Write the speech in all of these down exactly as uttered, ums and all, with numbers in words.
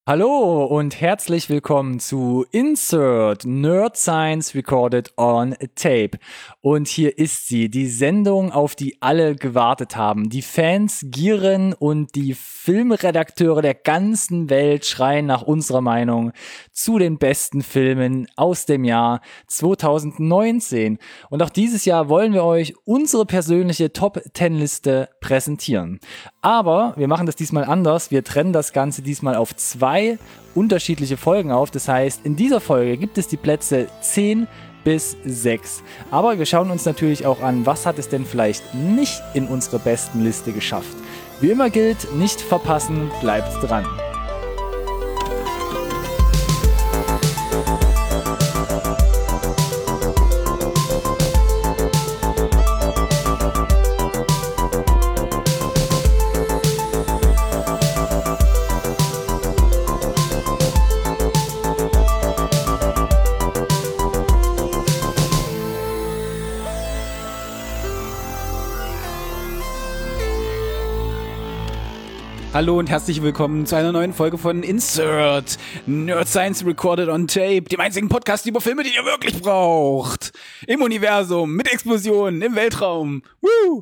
Hallo und herzlich willkommen zu Insert Nerd Science Recorded on Tape. Und hier ist sie, die Sendung, auf die alle gewartet haben. Die Fans gieren und die Filmredakteure der ganzen Welt schreien nach unserer Meinung zu den besten Filmen aus dem Jahr zwanzig neunzehn. Und auch dieses Jahr wollen wir euch unsere persönliche Top zehn Liste präsentieren. Aber wir machen das diesmal anders. Wir trennen das Ganze diesmal auf zwei unterschiedliche Folgen auf. Das heißt, in dieser Folge gibt es die Plätze zehn bis sechs. Aber wir schauen uns natürlich auch an, was hat es denn vielleicht nicht in unsere besten Liste geschafft. Wie immer gilt, nicht verpassen, bleibt dran. Hallo und herzlich willkommen zu einer neuen Folge von Insert Nerd Science Recorded on Tape, dem einzigen Podcast über Filme, die ihr wirklich braucht. Im Universum, mit Explosionen, im Weltraum. Woo!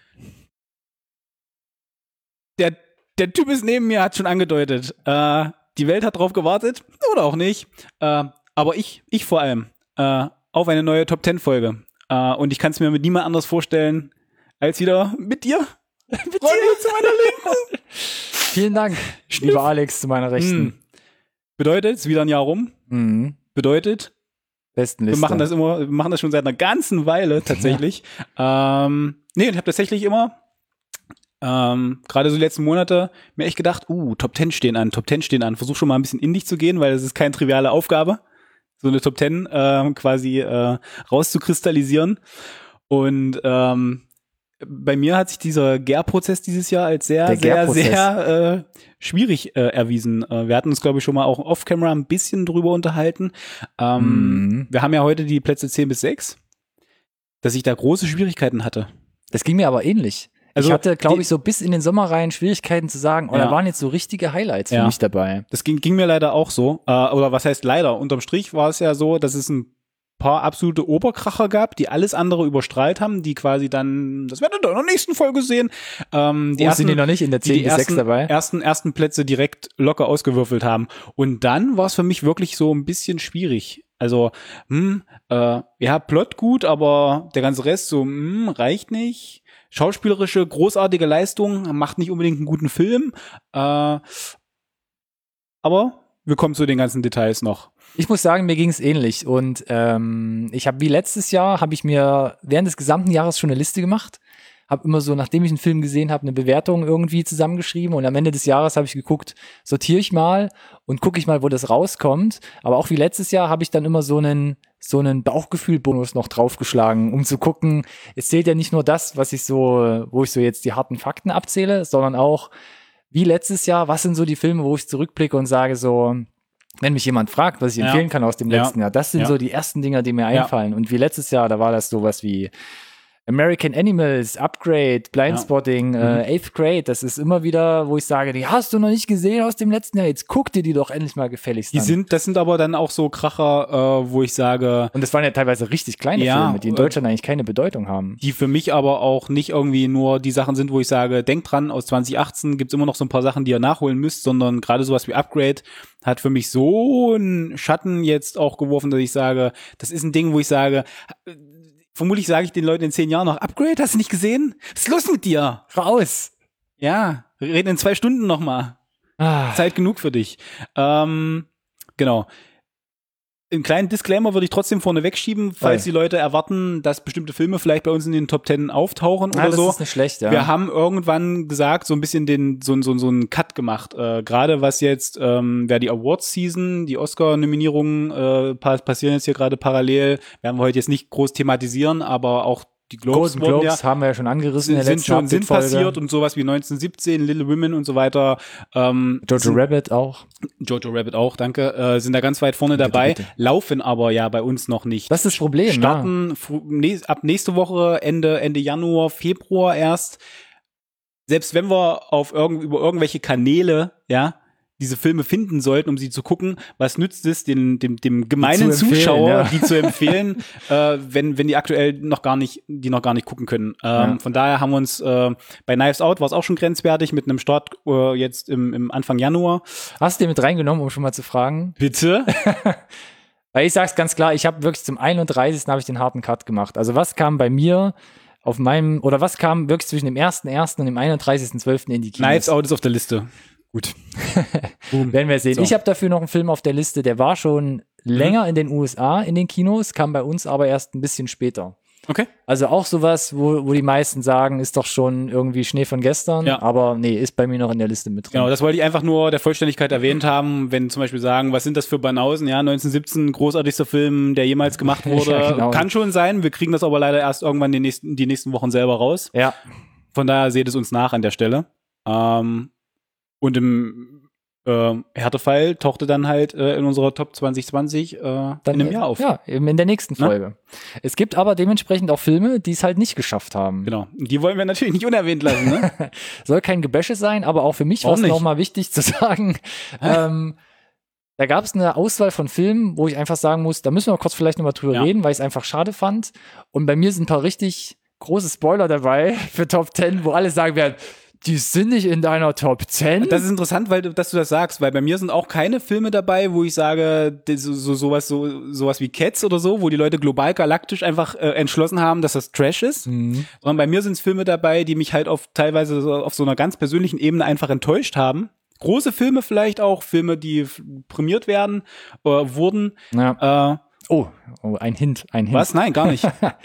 Der, der Typ ist neben mir, hat schon angedeutet, äh, die Welt hat drauf gewartet, oder auch nicht, äh, aber ich, ich vor allem, äh, auf eine neue Top zehn Folge. Äh, und ich kann es mir mit niemand anders vorstellen, als wieder mit dir. Mit dir zu meiner Linken. Vielen Dank, lieber Alex, zu meiner Rechten. Hm. Bedeutet, es ist wieder ein Jahr rum. Mhm. Bedeutet, Besten Liste. wir machen das immer, wir machen das schon seit einer ganzen Weile tatsächlich. Ja. Ähm, nee, und ich habe tatsächlich immer, ähm, gerade so die letzten Monate, mir echt gedacht, uh, Top zehn stehen an, Top zehn stehen an. Versuch schon mal ein bisschen in dich zu gehen, weil das ist keine triviale Aufgabe, so eine Top zehn äh, quasi äh, rauszukristallisieren. Und ähm, bei mir hat sich dieser Gärprozess dieses Jahr als sehr, sehr, sehr äh, schwierig äh, erwiesen. Äh, wir hatten uns, glaube ich, schon mal auch off-camera ein bisschen drüber unterhalten. Ähm, mhm. Wir haben ja heute die Plätze zehn bis sechs, dass ich da große Schwierigkeiten hatte. Das ging mir aber ähnlich. Also ich hatte, glaube ich, so bis in den Sommer rein Schwierigkeiten zu sagen, oh, ja. Da waren jetzt so richtige Highlights für ja. mich dabei. Das ging, ging mir leider auch so. Äh, oder was heißt leider? Unterm Strich war es ja so, dass es ein paar absolute Oberkracher gab, die alles andere überstrahlt haben, die quasi dann, das werdet ihr in der nächsten Folge sehen, ähm, die oh, ersten, sind die noch nicht in der zehn bis sechs dabei? Ersten, ersten Plätze direkt locker ausgewürfelt haben. Und dann war es für mich wirklich so ein bisschen schwierig. Also, hm, äh, ja, Plot gut, aber der ganze Rest so, hm, reicht nicht. Schauspielerische, großartige Leistung, macht nicht unbedingt einen guten Film. Äh, aber wir kommen zu den ganzen Details noch. Ich muss sagen, mir ging es ähnlich und ähm, ich habe wie letztes Jahr, habe ich mir während des gesamten Jahres schon eine Liste gemacht, habe immer so, nachdem ich einen Film gesehen habe, eine Bewertung irgendwie zusammengeschrieben und am Ende des Jahres habe ich geguckt, sortiere ich mal und gucke ich mal, wo das rauskommt, aber auch wie letztes Jahr habe ich dann immer so einen so einen Bauchgefühl-Bonus noch draufgeschlagen, um zu gucken, es zählt ja nicht nur das, was ich so, wo ich so jetzt die harten Fakten abzähle, sondern auch wie letztes Jahr, was sind so die Filme, wo ich zurückblicke und sage so, wenn mich jemand fragt, was ich empfehlen ja. kann aus dem letzten ja. Jahr, das sind ja. so die ersten Dinger, die mir einfallen. Ja. Und wie letztes Jahr, da war das sowas wie American Animals, Upgrade, Blindspotting, ja. mhm. äh, Eighth Grade, das ist immer wieder, wo ich sage, die hast du noch nicht gesehen aus dem letzten Jahr, jetzt guck dir die doch endlich mal gefälligst die an. Sind, das sind aber dann auch so Kracher, äh, wo ich sage... Und das waren ja teilweise richtig kleine ja, Filme, die in Deutschland eigentlich keine Bedeutung haben. Die für mich aber auch nicht irgendwie nur die Sachen sind, wo ich sage, denkt dran, aus zwanzig achtzehn gibt's immer noch so ein paar Sachen, die ihr nachholen müsst, sondern gerade sowas wie Upgrade hat für mich so einen Schatten jetzt auch geworfen, dass ich sage, das ist ein Ding, wo ich sage... Vermutlich sage ich den Leuten in zehn Jahren noch, Upgrade, hast du nicht gesehen? Was ist los mit dir? Raus! Ja, wir reden in zwei Stunden nochmal. Ah. Zeit genug für dich. Ähm, genau. Einen kleinen Disclaimer würde ich trotzdem vorne wegschieben, falls die Leute erwarten, dass bestimmte Filme vielleicht bei uns in den Top Ten auftauchen ah, oder so. Das ist nicht schlecht, ja. Wir haben irgendwann gesagt, so ein bisschen den so, so, so einen Cut gemacht. Äh, gerade was jetzt, ähm, wer die Awards-Season, die Oscar-Nominierungen äh, passieren jetzt hier gerade parallel, werden wir heute jetzt nicht groß thematisieren, aber auch die Globes, Golden Globes ja, haben wir ja schon angerissen. Sind, sind schon sind passiert und sowas wie neunzehnhundertsiebzehn, Little Women und so weiter. Ähm, Jojo sind, Rabbit auch. Jojo Rabbit auch, danke. Äh, sind da ganz weit vorne bitte, dabei, bitte. Laufen aber ja bei uns noch nicht. Das ist das Problem. Starten ja. f- ab nächste Woche, Ende, Ende Januar, Februar erst. Selbst wenn wir auf irgend, über irgendwelche Kanäle, ja, diese Filme finden sollten, um sie zu gucken. Was nützt es dem, dem, dem gemeinen zu empfehlen, Zuschauer, ja. die zu empfehlen, äh, wenn, wenn die aktuell noch gar nicht, die noch gar nicht gucken können. Ähm, Ja. Von daher haben wir uns, äh, bei Knives Out war es auch schon grenzwertig mit einem Start äh, jetzt im, im Anfang Januar. Hast du den mit reingenommen, um schon mal zu fragen? Bitte? Weil ich sag's ganz klar, ich habe wirklich zum einunddreißigsten habe ich den harten Cut gemacht. Also was kam bei mir auf meinem, oder was kam wirklich zwischen dem ersten ersten und dem einunddreißigsten zwölften in die Kinos? Knives Out ist auf der Liste. Gut. Werden wir sehen. So. Ich habe dafür noch einen Film auf der Liste, der war schon länger in den U S A in den Kinos, kam bei uns aber erst ein bisschen später. Okay. Also auch sowas, wo, wo die meisten sagen, ist doch schon irgendwie Schnee von gestern, Ja. aber nee, ist bei mir noch in der Liste mit drin. Genau, das wollte ich einfach nur der Vollständigkeit erwähnt haben, wenn zum Beispiel sagen, was sind das für Banausen, ja, neunzehnhundertsiebzehn, großartigster Film, der jemals gemacht wurde. Ja, genau. Kann schon sein, wir kriegen das aber leider erst irgendwann die nächsten, die nächsten Wochen selber raus. Ja, Von daher seht es uns nach an der Stelle. Ähm, und im äh, Härtefall tauchte dann halt äh, in unserer Top zwanzig zwanzig äh, dann in einem Jahr auf. Ja, eben in der nächsten Ne? Folge. Es gibt aber dementsprechend auch Filme, die es halt nicht geschafft haben. Genau. Die wollen wir natürlich nicht unerwähnt lassen, ne? Soll kein Gebäsche sein, aber auch für mich war Auch es nicht. nochmal wichtig zu sagen, ähm, da gab es eine Auswahl von Filmen, wo ich einfach sagen muss, da müssen wir kurz vielleicht nochmal drüber Ja. reden, weil ich es einfach schade fand. Und bei mir sind ein paar richtig große Spoiler dabei für Top zehn, wo alle sagen werden, die sind nicht in deiner Top zehn. Das ist interessant, weil du, dass du das sagst, weil bei mir sind auch keine Filme dabei, wo ich sage, das- so, so sowas so sowas wie Cats oder so, wo die Leute global galaktisch einfach äh, entschlossen haben, dass das Trash ist. Mhm. Sondern bei mir sind es Filme dabei, die mich halt auf teilweise so, auf so einer ganz persönlichen Ebene einfach enttäuscht haben. Große Filme vielleicht auch, Filme, die f- prämiert werden, äh, wurden. Ja. Äh, Oh, oh, ein Hint, ein Hint. was? Nein, gar nicht.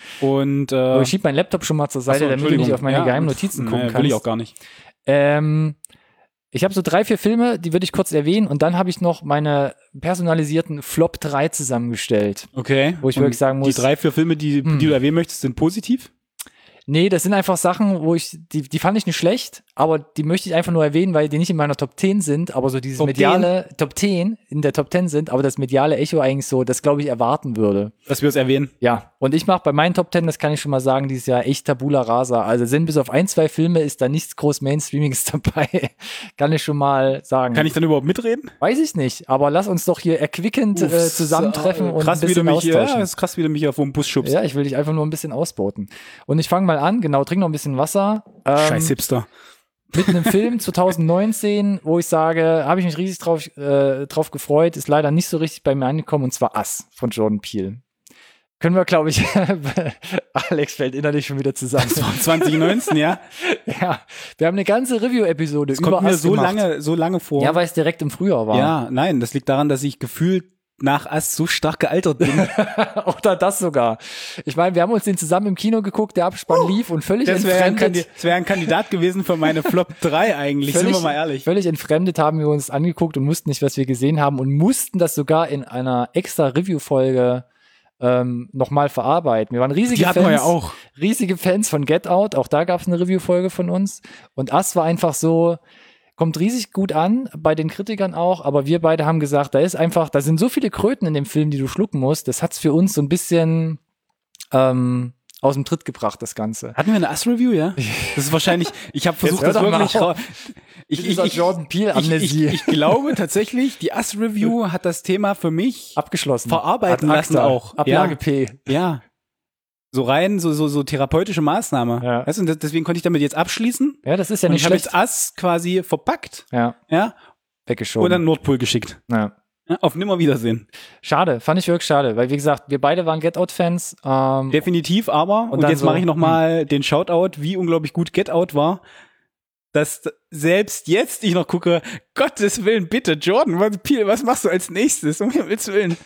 Und äh, Oh, ich schieb meinen Laptop schon mal zur Seite, achso, damit du nicht Entschuldigung. auf meine Ja, geheimen Notizen nee, gucken will kannst. ich auch gar nicht. Ähm, ich habe so drei, vier Filme, die würde ich kurz erwähnen und dann habe ich noch meine personalisierten Flop drei zusammengestellt. Okay. Wo ich Und wirklich sagen muss- die drei, vier Filme, die, Hm. die du erwähnen möchtest, sind positiv? Nee, das sind einfach Sachen, wo ich, die, die fand ich nicht schlecht, aber die möchte ich einfach nur erwähnen, weil die nicht in meiner Top zehn sind, aber so dieses Top mediale, Top zehn in der Top zehn sind, aber das mediale Echo eigentlich so, das glaube ich erwarten würde. Dass wir es erwähnen. Ja, und ich mache bei meinen Top zehn, das kann ich schon mal sagen, dieses Jahr echt Tabula Rasa. Also sind bis auf ein, zwei Filme ist da nichts groß Mainstreamiges dabei. Kann ich schon mal sagen. Kann ich dann überhaupt mitreden? Weiß ich nicht, aber lass uns doch hier erquickend äh, Uff, zusammentreffen so, und krass, ein wie du bisschen mich, ja, austauschen. das ist krass, wie du mich auf den Bus schubst. Ja, ich will dich einfach nur ein bisschen ausboten. Und ich fange mal an, genau, trink noch ein bisschen Wasser. Ähm, Scheiß Hipster. Mit einem Film zwanzig neunzehn, wo ich sage, habe ich mich riesig drauf, äh, drauf gefreut, ist leider nicht so richtig bei mir angekommen, und zwar Us von Jordan Peele. Können wir, glaube ich, Alex fällt innerlich schon wieder zusammen. zwanzig neunzehn, ja. Ja, wir haben eine ganze Review-Episode Das über kommt mir Us so gemacht. lange, so lange vor. Ja, weil es direkt im Frühjahr war. Ja, nein, das liegt daran, dass ich gefühlt nach Ast so stark gealtert bin. Oder das sogar. Ich meine, wir haben uns den zusammen im Kino geguckt, der Abspann lief und völlig Das wäre ein, entfremdet. Kandi- das wär ein Kandidat gewesen für meine Flop drei eigentlich, Völlig, sind wir mal ehrlich. Völlig entfremdet haben wir uns angeguckt und wussten nicht, was wir gesehen haben und mussten das sogar in einer extra Review-Folge ähm, nochmal verarbeiten. Wir waren riesige Die hatten Fans, wir ja auch. riesige Fans von Get Out, auch da gab es eine Review-Folge von uns. Und Us war einfach so, kommt riesig gut an, bei den Kritikern auch, aber wir beide haben gesagt, da ist einfach, da sind so viele Kröten in dem Film, die du schlucken musst, das hat's für uns so ein bisschen ähm, aus dem Tritt gebracht, das Ganze. Hatten wir eine Us-Review, ja? Das ist wahrscheinlich, ich habe versucht, hör das doch mal wirklich auf. ra- ich, Mit ich, dieser ich, Jordan Peele ich, ich, Amnesie. ich glaube tatsächlich, die Us-Review hat das Thema für mich Abgeschlossen. verarbeiten Ad lassen acta. auch. Ablage Ja. P. Ja. So rein, so, so, so therapeutische Maßnahme. Ja. Weißt du, und das- deswegen konnte ich damit jetzt abschließen. Ja, das ist ja Und nicht ich habe schlecht. jetzt Us quasi verpackt, Ja, ja, weggeschoben. und dann Nordpol geschickt. ja. Ja, auf Nimmerwiedersehen. Schade, fand ich wirklich schade, weil wie gesagt, wir beide waren Get Out-Fans. Ähm, Definitiv, aber, und, dann jetzt so, mache ich nochmal den Shoutout, wie unglaublich gut Get Out war, dass selbst jetzt ich noch gucke, Gottes Willen, bitte, Jordan, was, Peele, was machst du als nächstes? Um Himmels Willen.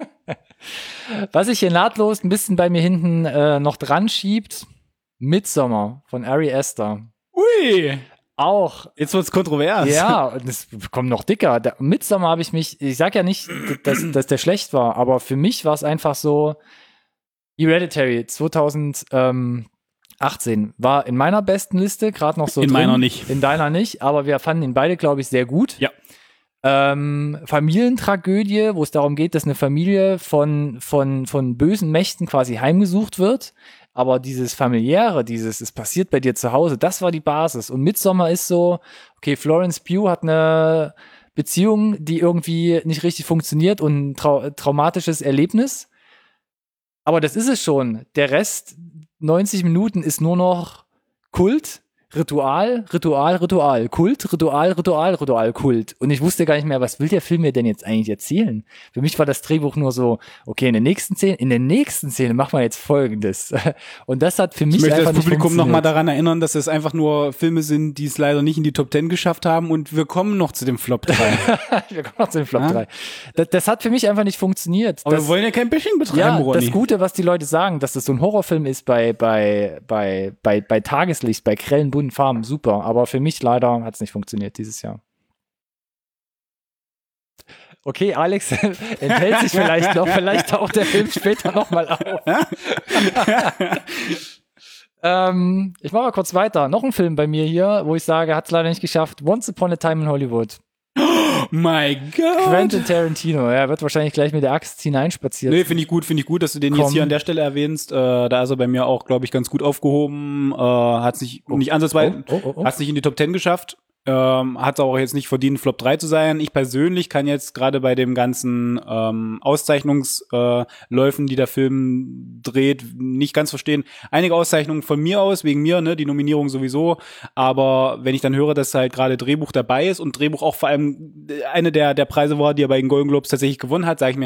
was sich hier nahtlos ein bisschen bei mir hinten äh, noch dran schiebt, Midsommar von Ari Aster. Ui, Auch. jetzt wird's kontrovers. Ja, und es kommt noch dicker. Der Midsommar habe ich mich, ich sag ja nicht, dass, dass der schlecht war, aber für mich war es einfach so, Hereditary zwanzig achtzehn war in meiner besten Liste, gerade noch so In drin. meiner nicht. In deiner nicht, aber wir fanden ihn beide, glaube ich, sehr gut. Ja. Ähm, Familientragödie, wo es darum geht, dass eine Familie von, von, von bösen Mächten quasi heimgesucht wird. Aber dieses familiäre, dieses, es passiert bei dir zu Hause, das war die Basis. Und Midsommar ist so, okay, Florence Pugh hat eine Beziehung, die irgendwie nicht richtig funktioniert und ein trau- traumatisches Erlebnis. Aber das ist es schon. Der Rest, neunzig Minuten, ist nur noch Kult, Ritual, Ritual, Ritual, Kult, Ritual, Ritual, Ritual, Kult. Und ich wusste gar nicht mehr, was will der Film mir denn jetzt eigentlich erzählen? Für mich war das Drehbuch nur so, okay, in der nächsten Szene, in der nächsten Szene machen wir jetzt Folgendes. Und das hat für mich Ich möchte einfach das nicht Publikum funktioniert. nochmal daran erinnern, dass es einfach nur Filme sind, die es leider nicht in die Top Ten geschafft haben und wir kommen noch zu dem Flop drei. Wir kommen noch zu den Flop Ja? drei. Das, das hat für mich einfach nicht funktioniert. Aber das, wir wollen ja kein Bashing betreiben, ja, Ronny. das Gute, was die Leute sagen, dass das so ein Horrorfilm ist bei, bei, bei, bei, bei Tageslicht, bei grellen, bunten Farben, super. Aber für mich leider hat es nicht funktioniert dieses Jahr. Okay, Alex enthält sich vielleicht noch, vielleicht taucht der Film später nochmal auf. ähm, ich mache mal kurz weiter. Noch ein Film bei mir hier, wo ich sage, hat es leider nicht geschafft. Once Upon a Time in Hollywood. My God. Quentin Tarantino, er wird wahrscheinlich gleich mit der Axt hineinspaziert. Nee, finde ich gut, finde ich gut, dass du den Komm. jetzt hier an der Stelle erwähnst. Äh, da ist er bei mir auch, glaube ich, ganz gut aufgehoben. Äh, hat es nicht, Oh. nicht ansatzweise, Oh, oh, oh, oh. hat es nicht in die Top Ten geschafft. Ähm, hat es auch jetzt nicht verdient, Flop drei zu sein. Ich persönlich kann jetzt gerade bei dem ganzen ähm, Auszeichnungsläufen, äh, Läufen, die der Film dreht, nicht ganz verstehen. Einige Auszeichnungen von mir aus, wegen mir, ne, die Nominierung sowieso. Aber wenn ich dann höre, dass halt gerade Drehbuch dabei ist und Drehbuch auch vor allem eine der, der Preise war, die er bei den Golden Globes tatsächlich gewonnen hat, sage ich mir,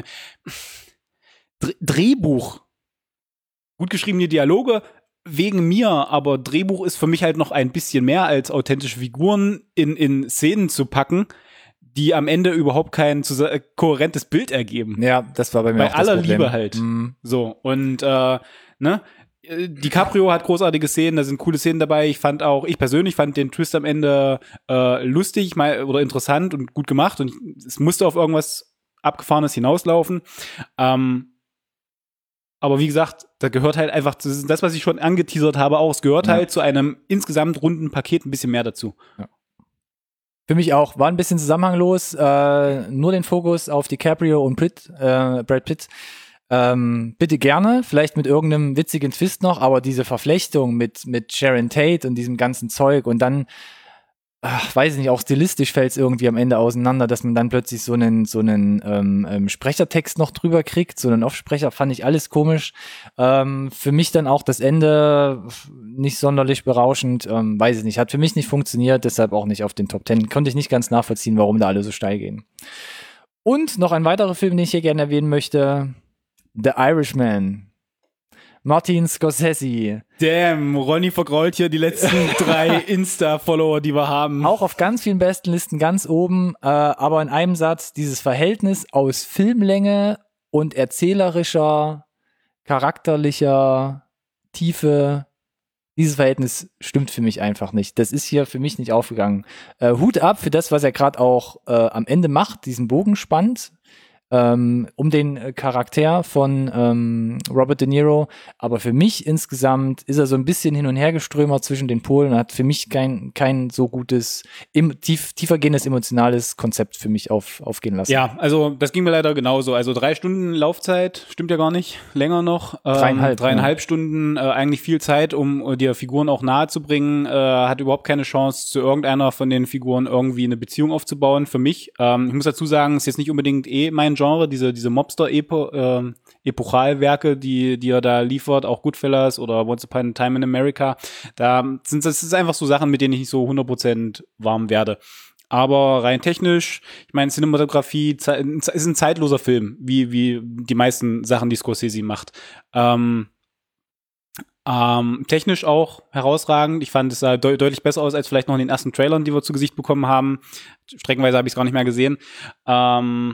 Dr- Drehbuch, gut geschriebene Dialoge, wegen mir, aber Drehbuch ist für mich halt noch ein bisschen mehr als authentische Figuren in, in Szenen zu packen, die am Ende überhaupt kein zus- kohärentes Bild ergeben. Ja, das war bei mir Bei auch das aller Problem. Liebe halt. Mm. So, und äh, ne, äh, DiCaprio hat großartige Szenen, da sind coole Szenen dabei. Ich fand auch, ich persönlich fand den Twist am Ende äh, lustig mal, oder interessant und gut gemacht und ich, es musste auf irgendwas Abgefahrenes hinauslaufen. Ähm, Aber wie gesagt, da gehört halt einfach, das, ist das, was ich schon angeteasert habe, auch. Es gehört Ja. halt zu einem insgesamt runden Paket ein bisschen mehr dazu. Für mich auch. War ein bisschen zusammenhanglos. Äh, nur den Fokus auf DiCaprio und Pitt, äh, Brad Pitt. Ähm, bitte gerne, vielleicht mit irgendeinem witzigen Twist noch, aber diese Verflechtung mit, mit Sharon Tate und diesem ganzen Zeug und dann ach, weiß ich nicht, auch stilistisch fällt es irgendwie am Ende auseinander, dass man dann plötzlich so einen, so einen ähm, ähm, Sprechertext noch drüber kriegt, so einen Offsprecher, fand ich alles komisch. Ähm, für mich dann auch das Ende nicht sonderlich berauschend, ähm, weiß ich nicht, hat für mich nicht funktioniert, deshalb auch nicht auf den Top Ten. Konnte ich nicht ganz nachvollziehen, warum da alle so steil gehen. Und noch ein weiterer Film, den ich hier gerne erwähnen möchte, The Irishman. Martin Scorsese. Damn, Ronny vergrault hier die letzten drei Insta-Follower, die wir haben. Auch auf ganz vielen Bestenlisten ganz oben, äh, aber in einem Satz, dieses Verhältnis aus Filmlänge und erzählerischer, charakterlicher Tiefe, dieses Verhältnis stimmt für mich einfach nicht. Das ist hier für mich nicht aufgegangen. Äh, Hut ab für das, was er gerade auch äh, am Ende macht, diesen Bogen spannt. Ähm, um den äh, Charakter von ähm, Robert De Niro, aber für mich insgesamt ist er so ein bisschen hin und her geströmert zwischen den Polen und hat für mich kein, kein so gutes, im, tief, tiefergehendes emotionales Konzept für mich auf, aufgehen lassen. Ja, also das ging mir leider genauso. Also drei Stunden Laufzeit, stimmt ja gar nicht, länger noch. Ähm, Dreieinhalb, Dreieinhalb ja. Stunden, äh, eigentlich viel Zeit, um äh, die Figuren auch nahe zu bringen. Äh, hat überhaupt keine Chance, zu irgendeiner von den Figuren irgendwie eine Beziehung aufzubauen für mich. Ähm, ich muss dazu sagen, ist jetzt nicht unbedingt eh mein Genre, diese diese Mobster-Epo, äh, Epochalwerke, die die er da liefert, auch Goodfellas oder Once Upon a Time in America. Da sind das ist einfach so Sachen, mit denen ich nicht so hundert Prozent warm werde. Aber rein technisch, ich meine, Cinematografie ist ein zeitloser Film, wie wie die meisten Sachen, die Scorsese macht. Ähm, ähm, technisch auch herausragend. Ich fand es sah de- deutlich besser aus als vielleicht noch in den ersten Trailern, die wir zu Gesicht bekommen haben. Streckenweise habe ich es gar nicht mehr gesehen. Ähm,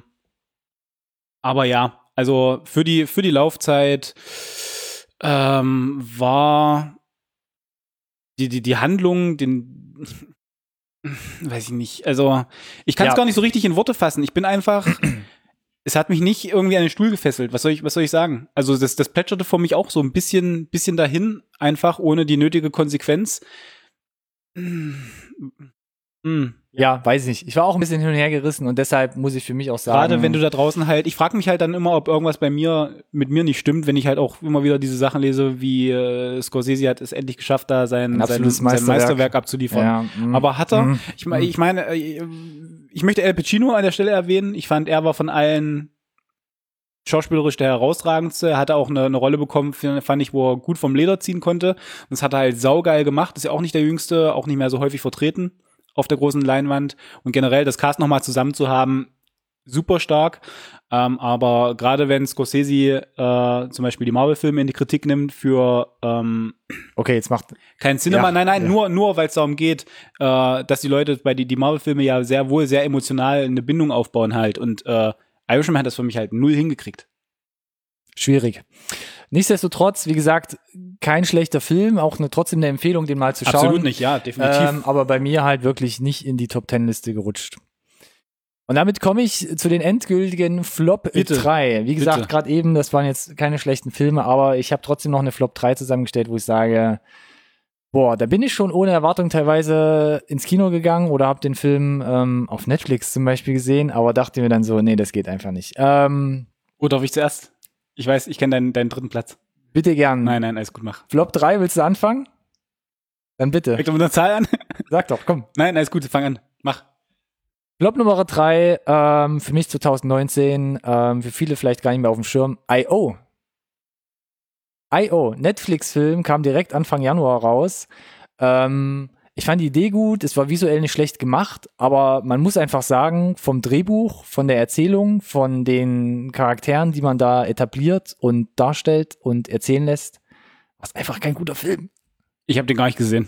aber ja, also für die für die Laufzeit ähm, war die die die Handlung, den weiß ich nicht. Also ich kann es Ja. gar nicht so richtig in Worte fassen. Ich bin einfach es hat mich nicht irgendwie an den Stuhl gefesselt. Was soll ich, was soll ich sagen? Also das, das plätscherte vor mich auch so ein bisschen, bisschen dahin, einfach ohne die nötige Konsequenz. Hm. Hm. Ja, weiß ich nicht. Ich war auch ein bisschen hin und her gerissen und deshalb muss ich für mich auch sagen. Gerade wenn du da draußen halt, ich frage mich halt dann immer, ob irgendwas bei mir, mit mir nicht stimmt, wenn ich halt auch immer wieder diese Sachen lese, wie äh, Scorsese hat es endlich geschafft, da sein, sein, sein Meisterwerk. Meisterwerk abzuliefern. Ja, mm, Aber hat er, mm, ich, mein, ich meine, äh, ich möchte Al Pacino an der Stelle erwähnen. Ich fand, er war von allen schauspielerisch der herausragendste. Er hatte auch eine, eine Rolle bekommen, fand ich, wo er gut vom Leder ziehen konnte. Und das hat er halt saugeil gemacht. Ist ja auch nicht der Jüngste, auch nicht mehr so häufig vertreten auf der großen Leinwand. Und generell das Cast nochmal zusammen zu haben, super stark. Ähm, aber gerade wenn Scorsese äh, zum Beispiel die Marvel-Filme in die Kritik nimmt für ähm, okay, jetzt macht kein Cinema, ja, nein, nein, ja. nur, nur weil es darum geht, äh, dass die Leute bei die, die Marvel-Filme ja sehr wohl sehr emotional eine Bindung aufbauen halt. Und äh, Irishman hat das für mich halt null hingekriegt. Schwierig. Nichtsdestotrotz, wie gesagt, kein schlechter Film, auch eine, trotzdem eine Empfehlung, den mal zu schauen. Absolut nicht, ja, definitiv. Ähm, aber bei mir halt wirklich nicht in die Top-Ten-Liste gerutscht. Und damit komme ich zu den endgültigen Flop Bitte. drei. Wie gesagt, gerade eben, das waren jetzt keine schlechten Filme, aber ich habe trotzdem noch eine Flop drei zusammengestellt, wo ich sage, boah, da bin ich schon ohne Erwartung teilweise ins Kino gegangen oder habe den Film ähm, auf Netflix zum Beispiel gesehen, aber dachte mir dann so, nee, das geht einfach nicht. Ähm, Oder darf ich zuerst? Ich weiß, ich kenne deinen, deinen dritten Platz. Bitte gern. Nein, nein, alles gut, mach. Flop drei, willst du anfangen? Dann bitte. Fängt doch mit einer Zahl an? Sag doch, komm. Nein, alles gut, fang an. Mach. Flop Nummer drei, ähm, für mich zwanzig neunzehn, ähm, für viele vielleicht gar nicht mehr auf dem Schirm, I O I O, Netflix-Film, kam direkt Anfang Januar raus. Ähm, ich fand die Idee gut, es war visuell nicht schlecht gemacht, aber man muss einfach sagen, vom Drehbuch, von der Erzählung, von den Charakteren, die man da etabliert und darstellt und erzählen lässt, war es einfach kein guter Film. Ich habe den gar nicht gesehen.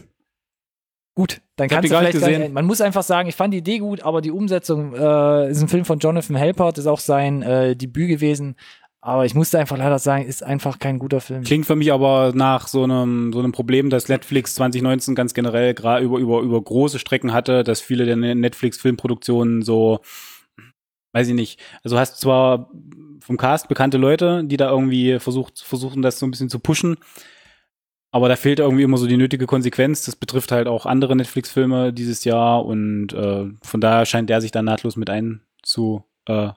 Gut, dann Ich hab kannst die du gar nicht vielleicht gar gesehen. nicht, man muss einfach sagen, ich fand die Idee gut, aber die Umsetzung äh, ist ein Film von Jonathan Halpert, ist auch sein äh, Debüt gewesen, aber ich musste einfach leider sagen, ist einfach kein guter Film. Klingt für mich aber nach so einem so einem Problem, dass Netflix zwanzig neunzehn ganz generell gerade über über über große Strecken hatte, dass viele der Netflix-Filmproduktionen so, weiß ich nicht, also hast zwar vom Cast bekannte Leute, die da irgendwie versucht versuchen, das so ein bisschen zu pushen, aber da fehlt irgendwie immer so die nötige Konsequenz. Das betrifft halt auch andere Netflix-Filme dieses Jahr und äh, von daher scheint der sich da nahtlos mit einzu äh,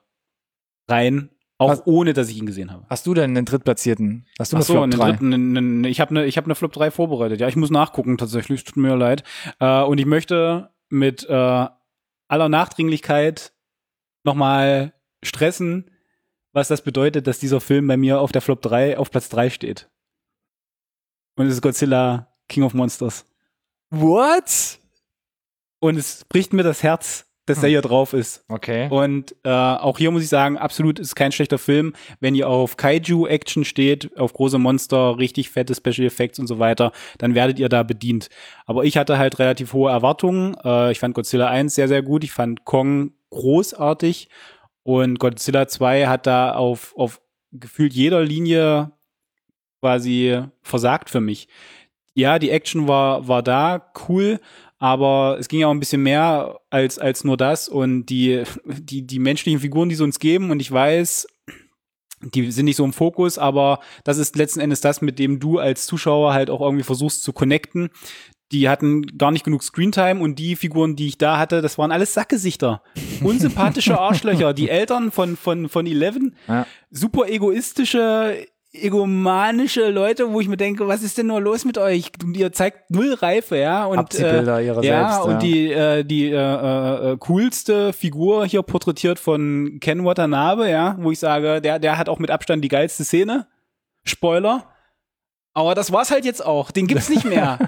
rein. Auch Was? ohne, dass ich ihn gesehen habe. Hast du denn einen Drittplatzierten? Hast du Ach eine so, Flop einen drei? dritten, einen, einen, ich habe eine ich habe eine Flop drei vorbereitet. Ja, ich muss nachgucken tatsächlich, tut mir leid. Äh, und ich möchte mit äh, aller Nachdringlichkeit nochmal stressen, was das bedeutet, dass dieser Film bei mir auf der Flop drei auf Platz drei steht. Und es ist Godzilla King of Monsters. What? Und es bricht mir das Herz, dass der hier drauf ist. Okay. Und äh, auch hier muss ich sagen, absolut ist kein schlechter Film. Wenn ihr auf Kaiju-Action steht, auf große Monster, richtig fette Special Effects und so weiter, dann werdet ihr da bedient. Aber ich hatte halt relativ hohe Erwartungen. Äh, ich fand Godzilla eins sehr, sehr gut. Ich fand Kong großartig. Und Godzilla zwei hat da auf, auf gefühlt jeder Linie quasi versagt für mich. Ja, die Action war, war da, cool. Aber es ging ja auch ein bisschen mehr als, als nur das und die, die, die menschlichen Figuren, die sie uns geben und ich weiß, die sind nicht so im Fokus, aber das ist letzten Endes das, mit dem du als Zuschauer halt auch irgendwie versuchst zu connecten. Die hatten gar nicht genug Screentime und die Figuren, die ich da hatte, das waren alles Sackgesichter. Unsympathische Arschlöcher. Die Eltern von, von, von Eleven, Ja. super egoistische, egomanische Leute, wo ich mir denke, was ist denn nur los mit euch? Ihr zeigt null Reife, ja. Und, Abziehbilder äh, ihrer ja, selbst, und ja. die, äh, die äh, äh, coolste Figur hier porträtiert von Ken Watanabe, ja, wo ich sage, der, der hat auch mit Abstand die geilste Szene. Spoiler. Aber das war's halt jetzt auch. Den gibt's nicht mehr.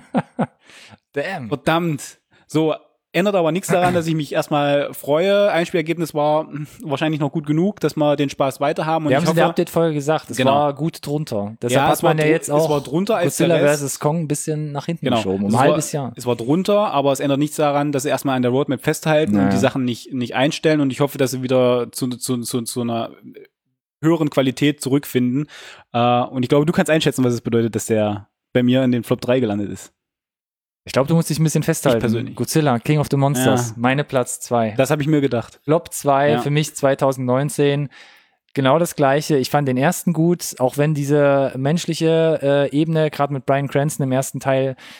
Damn. Verdammt. So, ändert aber nichts daran, dass ich mich erstmal freue. Einspielergebnis war mh, wahrscheinlich noch gut genug, dass wir den Spaß weiterhaben. Und Wir ich haben es in hoffe, der Update-Folge gesagt, es Genau. war gut drunter. Deshalb Ja, hat es war man ja dru- jetzt es auch war drunter als der Godzilla Rest. versus. Kong ein bisschen nach hinten Genau. geschoben, um Es ein war- halbes Jahr. Es war drunter, aber es ändert nichts daran, dass sie erstmal an der Roadmap festhalten Naja. und die Sachen nicht, nicht einstellen. Und ich hoffe, dass sie wieder zu, zu, zu, zu einer höheren Qualität zurückfinden. Äh, und ich glaube, du kannst einschätzen, was es bedeutet, dass der bei mir in den Flop drei gelandet ist. Ich glaube, du musst dich ein bisschen festhalten. persönlich. Godzilla, King of the Monsters, Ja. meine Platz zwei. Das habe ich mir gedacht. Flop zwei Ja. für mich zwanzig neunzehn. Genau das Gleiche. Ich fand den ersten gut, auch wenn diese menschliche äh, Ebene, gerade mit Bryan Cranston im ersten Teil,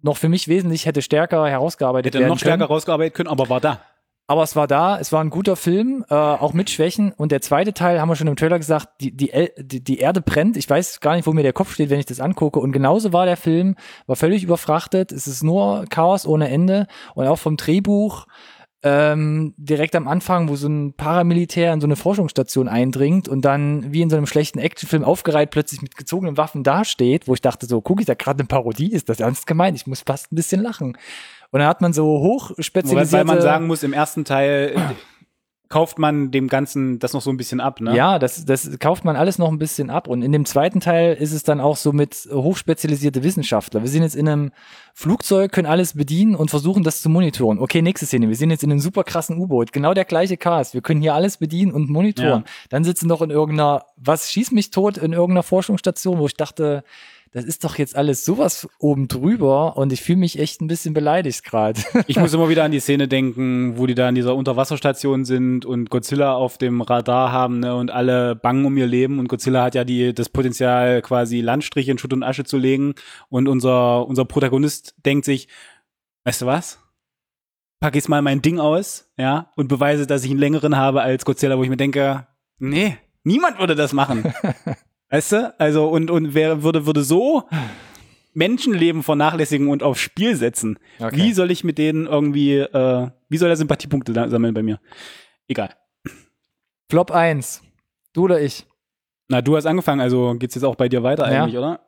noch für mich wesentlich hätte stärker herausgearbeitet Hätte werden noch stärker können. rausgearbeitet können, aber war da. Aber es war da, es war ein guter Film, äh, auch mit Schwächen. Und der zweite Teil, haben wir schon im Trailer gesagt, die, die, El- die, die Erde brennt. Ich weiß gar nicht, wo mir der Kopf steht, wenn ich das angucke. Und genauso war der Film, war völlig überfrachtet. Es ist nur Chaos ohne Ende. Und auch vom Drehbuch, ähm, direkt am Anfang, wo so ein Paramilitär in so eine Forschungsstation eindringt und dann wie in so einem schlechten Actionfilm aufgereiht plötzlich mit gezogenen Waffen dasteht, wo ich dachte so, gucke ich da gerade eine Parodie? Ist das ernst gemeint? Ich muss fast ein bisschen lachen. Und dann hat man so hochspezialisierte... Weil man sagen muss, im ersten Teil äh, kauft man dem Ganzen das noch so ein bisschen ab, ne? Ja, das, das kauft man alles noch ein bisschen ab. Und in dem zweiten Teil ist es dann auch so mit hochspezialisierte Wissenschaftler. Wir sind jetzt in einem Flugzeug, können alles bedienen und versuchen, das zu monitoren. Okay, nächste Szene. Wir sind jetzt in einem super krassen U-Boot. Genau der gleiche Cast. Wir können hier alles bedienen und monitoren. Ja. Dann sitzen noch in irgendeiner, was schießt mich tot, in irgendeiner Forschungsstation, wo ich dachte, das ist doch jetzt alles sowas oben drüber und ich fühle mich echt ein bisschen beleidigt gerade. Ich muss immer wieder an die Szene denken, wo die da in dieser Unterwasserstation sind und Godzilla auf dem Radar haben, ne, und alle bangen um ihr Leben und Godzilla hat ja die das Potenzial, quasi Landstriche in Schutt und Asche zu legen und unser unser Protagonist denkt sich, weißt du was? Pack jetzt mal mein Ding aus, ja, und beweise, dass ich einen längeren habe als Godzilla, wo ich mir denke, nee, niemand würde das machen. Weißt du? Also, und, und wer würde, würde so Menschenleben vernachlässigen und aufs Spiel setzen. Okay. Wie soll ich mit denen irgendwie, äh, wie soll er Sympathiepunkte da sammeln bei mir? Egal. Flop eins. Du oder ich? Na, du hast angefangen, also geht's jetzt auch bei dir weiter Ja. eigentlich, oder?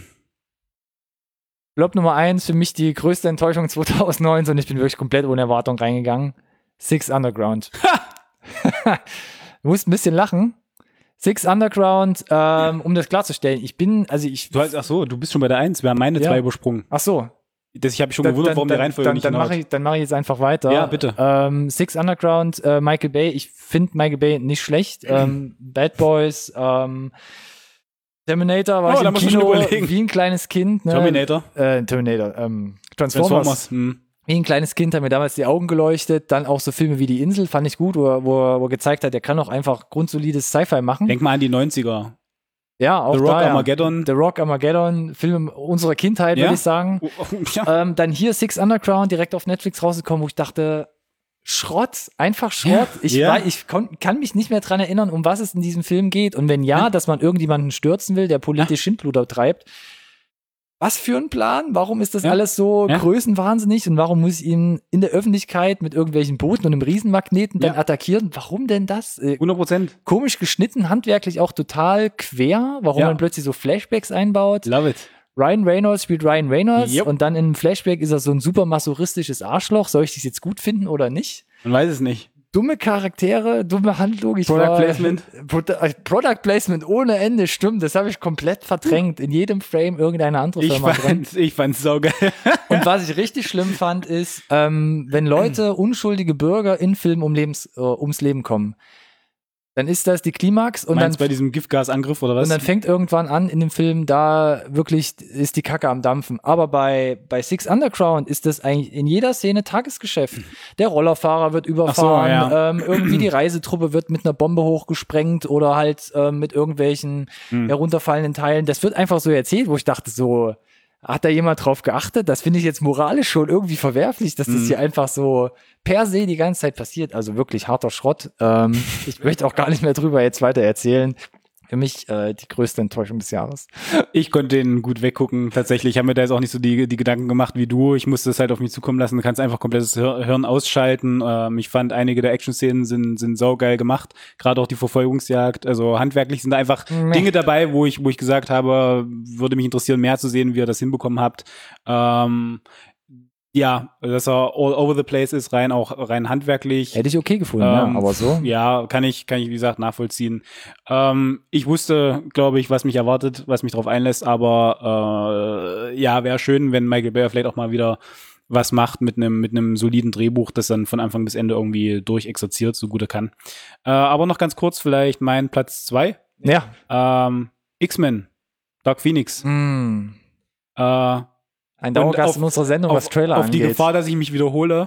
Flop Nummer eins, für mich die größte Enttäuschung zweitausendneunzehn und ich bin wirklich komplett ohne Erwartung reingegangen. Six Underground. Du musst ein bisschen lachen. Six Underground, ähm, um das klarzustellen, ich bin, also ich... Du hast, ach so, du bist schon bei der Eins, wir haben meine Ja. zwei übersprungen. Ach so. Das, ich habe mich schon Dann- gewundert, dann- warum die dann- Reihenfolge dann, nicht dann hinhaut. mache ich, dann mache ich jetzt einfach weiter. Ja, bitte. Ähm, Six Underground, äh, Michael Bay, ich finde Michael Bay nicht schlecht. ähm, Bad Boys, ähm, Terminator war Oh, ich da im musst du schon Kino überlegen. wie ein kleines Kind. Ne? Terminator. Äh, Terminator, ähm, Transformers. Transformers. Hm. Wie ein kleines Kind hat mir damals die Augen geleuchtet. Dann auch so Filme wie Die Insel fand ich gut, wo er, wo er, wo er gezeigt hat, er kann auch einfach grundsolides Sci-Fi machen. Denk mal an die neunziger. Ja, auch The Rock, da, ja. Armageddon. The Rock, Armageddon, Film unserer Kindheit, Ja? würde ich sagen. Oh, oh, ja. Ähm, dann hier Six Underground direkt auf Netflix rausgekommen, wo ich dachte, Schrott, einfach Schrott. Ich, Ja. war, ich kon, kann mich nicht mehr dran erinnern, um was es in diesem Film geht. Und wenn ja, dass man irgendjemanden stürzen will, der politisch Schindluder treibt. Was für ein Plan? Warum ist das Ja. alles so Ja. größenwahnsinnig? Und warum muss ich ihn in der Öffentlichkeit mit irgendwelchen Booten und einem Riesenmagneten dann Ja. attackieren? Warum denn das? Äh, hundert Prozent. komisch geschnitten, handwerklich auch total quer. Warum Ja. man plötzlich so Flashbacks einbaut. Love it. Ryan Reynolds spielt Ryan Reynolds Yep. und dann in einem Flashback ist er so ein super masochistisches Arschloch. Soll ich das jetzt gut finden oder nicht? Man weiß es nicht. Dumme Charaktere, dumme Handlung. Ich Product war, Placement. Pro Product Placement ohne Ende, stimmt. Das habe ich komplett verdrängt. In jedem Frame irgendeine andere Ich Firma drin. fand's, ich fand's saugeil. Und was ich richtig schlimm fand, ist, ähm, wenn Leute, unschuldige Bürger in Filmen um Lebens, äh, ums Leben kommen, dann ist das die Klimax und dann Meinst du bei diesem Giftgasangriff oder was? Und dann fängt irgendwann an in dem Film, da wirklich ist die Kacke am Dampfen. Aber bei, bei Six Underground ist das eigentlich in jeder Szene Tagesgeschäft. Der Rollerfahrer wird überfahren, Ach so, ja. ähm, irgendwie die Reisetruppe wird mit einer Bombe hochgesprengt oder halt ähm, mit irgendwelchen Hm. herunterfallenden Teilen. Das wird einfach so erzählt, wo ich dachte so, hat da jemand drauf geachtet? Das finde ich jetzt moralisch schon irgendwie verwerflich, dass das Mhm. hier einfach so per se die ganze Zeit passiert. Also wirklich harter Schrott. Ähm, ich möchte auch gar nicht mehr drüber jetzt weiter erzählen. Für mich äh, die größte Enttäuschung des Jahres. Ich konnte den gut weggucken. Tatsächlich, ich habe mir da jetzt auch nicht so die, die Gedanken gemacht wie du. Ich musste es halt auf mich zukommen lassen. Du kannst einfach komplettes Hir- Hirn ausschalten. Ähm, ich fand, einige der Action-Szenen sind, sind saugeil gemacht. Gerade auch die Verfolgungsjagd. Also handwerklich sind da einfach Meh. Dinge dabei, wo ich, wo ich gesagt habe, würde mich interessieren, mehr zu sehen, wie ihr das hinbekommen habt. Ähm, ja, dass er all over the place ist, rein auch rein handwerklich. Hätte ich okay gefunden, Ähm, ja, aber so. Ja, kann ich, kann ich, wie gesagt, nachvollziehen. Ähm, ich wusste, glaube ich, was mich erwartet, was mich darauf einlässt, aber äh, ja, wäre schön, wenn Michael Bay vielleicht auch mal wieder was macht mit einem mit einem soliden Drehbuch, das dann von Anfang bis Ende irgendwie durchexerziert, so gut er kann. Äh, aber noch ganz kurz vielleicht mein Platz zwei. Ja. Ähm, X-Men, Dark Phoenix. Mm. Äh, Ein Dauergast auf- in unserer Sendung, was auf, Trailer auf die angeht. Gefahr, dass ich mich wiederhole.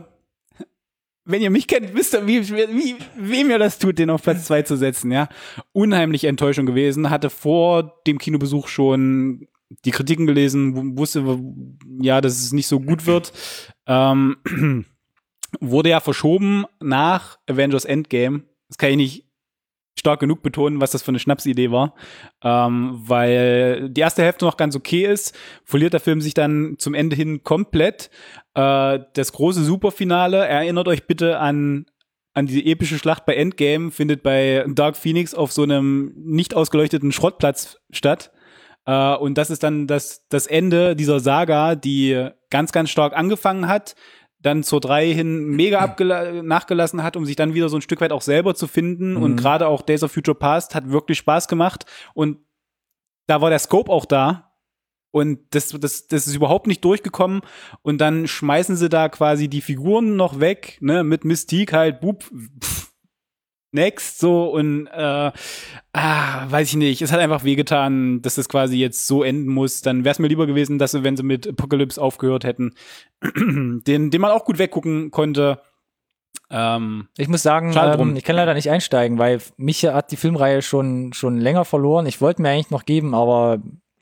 Wenn ihr mich kennt, wisst ihr, wie, wie, wem ihr das tut, den auf Platz zwei zu setzen, ja. Unheimliche Enttäuschung gewesen. Hatte vor dem Kinobesuch schon die Kritiken gelesen, w- wusste, ja, dass es nicht so gut wird. Ähm, wurde ja verschoben nach Avengers Endgame. Das kann ich nicht stark genug betonen, was das für eine Schnapsidee war. Ähm, weil die erste Hälfte noch ganz okay ist, verliert der Film sich dann zum Ende hin komplett. Äh, das große Superfinale, erinnert euch bitte an an die epische Schlacht bei Endgame, findet bei Dark Phoenix auf so einem nicht ausgeleuchteten Schrottplatz statt. Uh, und das ist dann das, das Ende dieser Saga, die ganz, ganz stark angefangen hat, dann zur drei hin mega abgela- nachgelassen hat, um sich dann wieder so ein Stück weit auch selber zu finden. Mhm. Und gerade auch Days of Future Past hat wirklich Spaß gemacht. Und da war der Scope auch da. Und das, das, das ist überhaupt nicht durchgekommen. Und dann schmeißen sie da quasi die Figuren noch weg, ne, mit Mystique halt, bup, pff, next, so, und äh, ah, weiß ich nicht, es hat einfach wehgetan, dass das quasi jetzt so enden muss. Dann wäre es mir lieber gewesen, dass sie, wenn sie mit Apocalypse aufgehört hätten, den, den man auch gut weggucken konnte. Ähm, ich muss sagen, ähm, ich kann leider nicht einsteigen, weil mich hat die Filmreihe schon, schon länger verloren. Ich wollte mir eigentlich noch geben, aber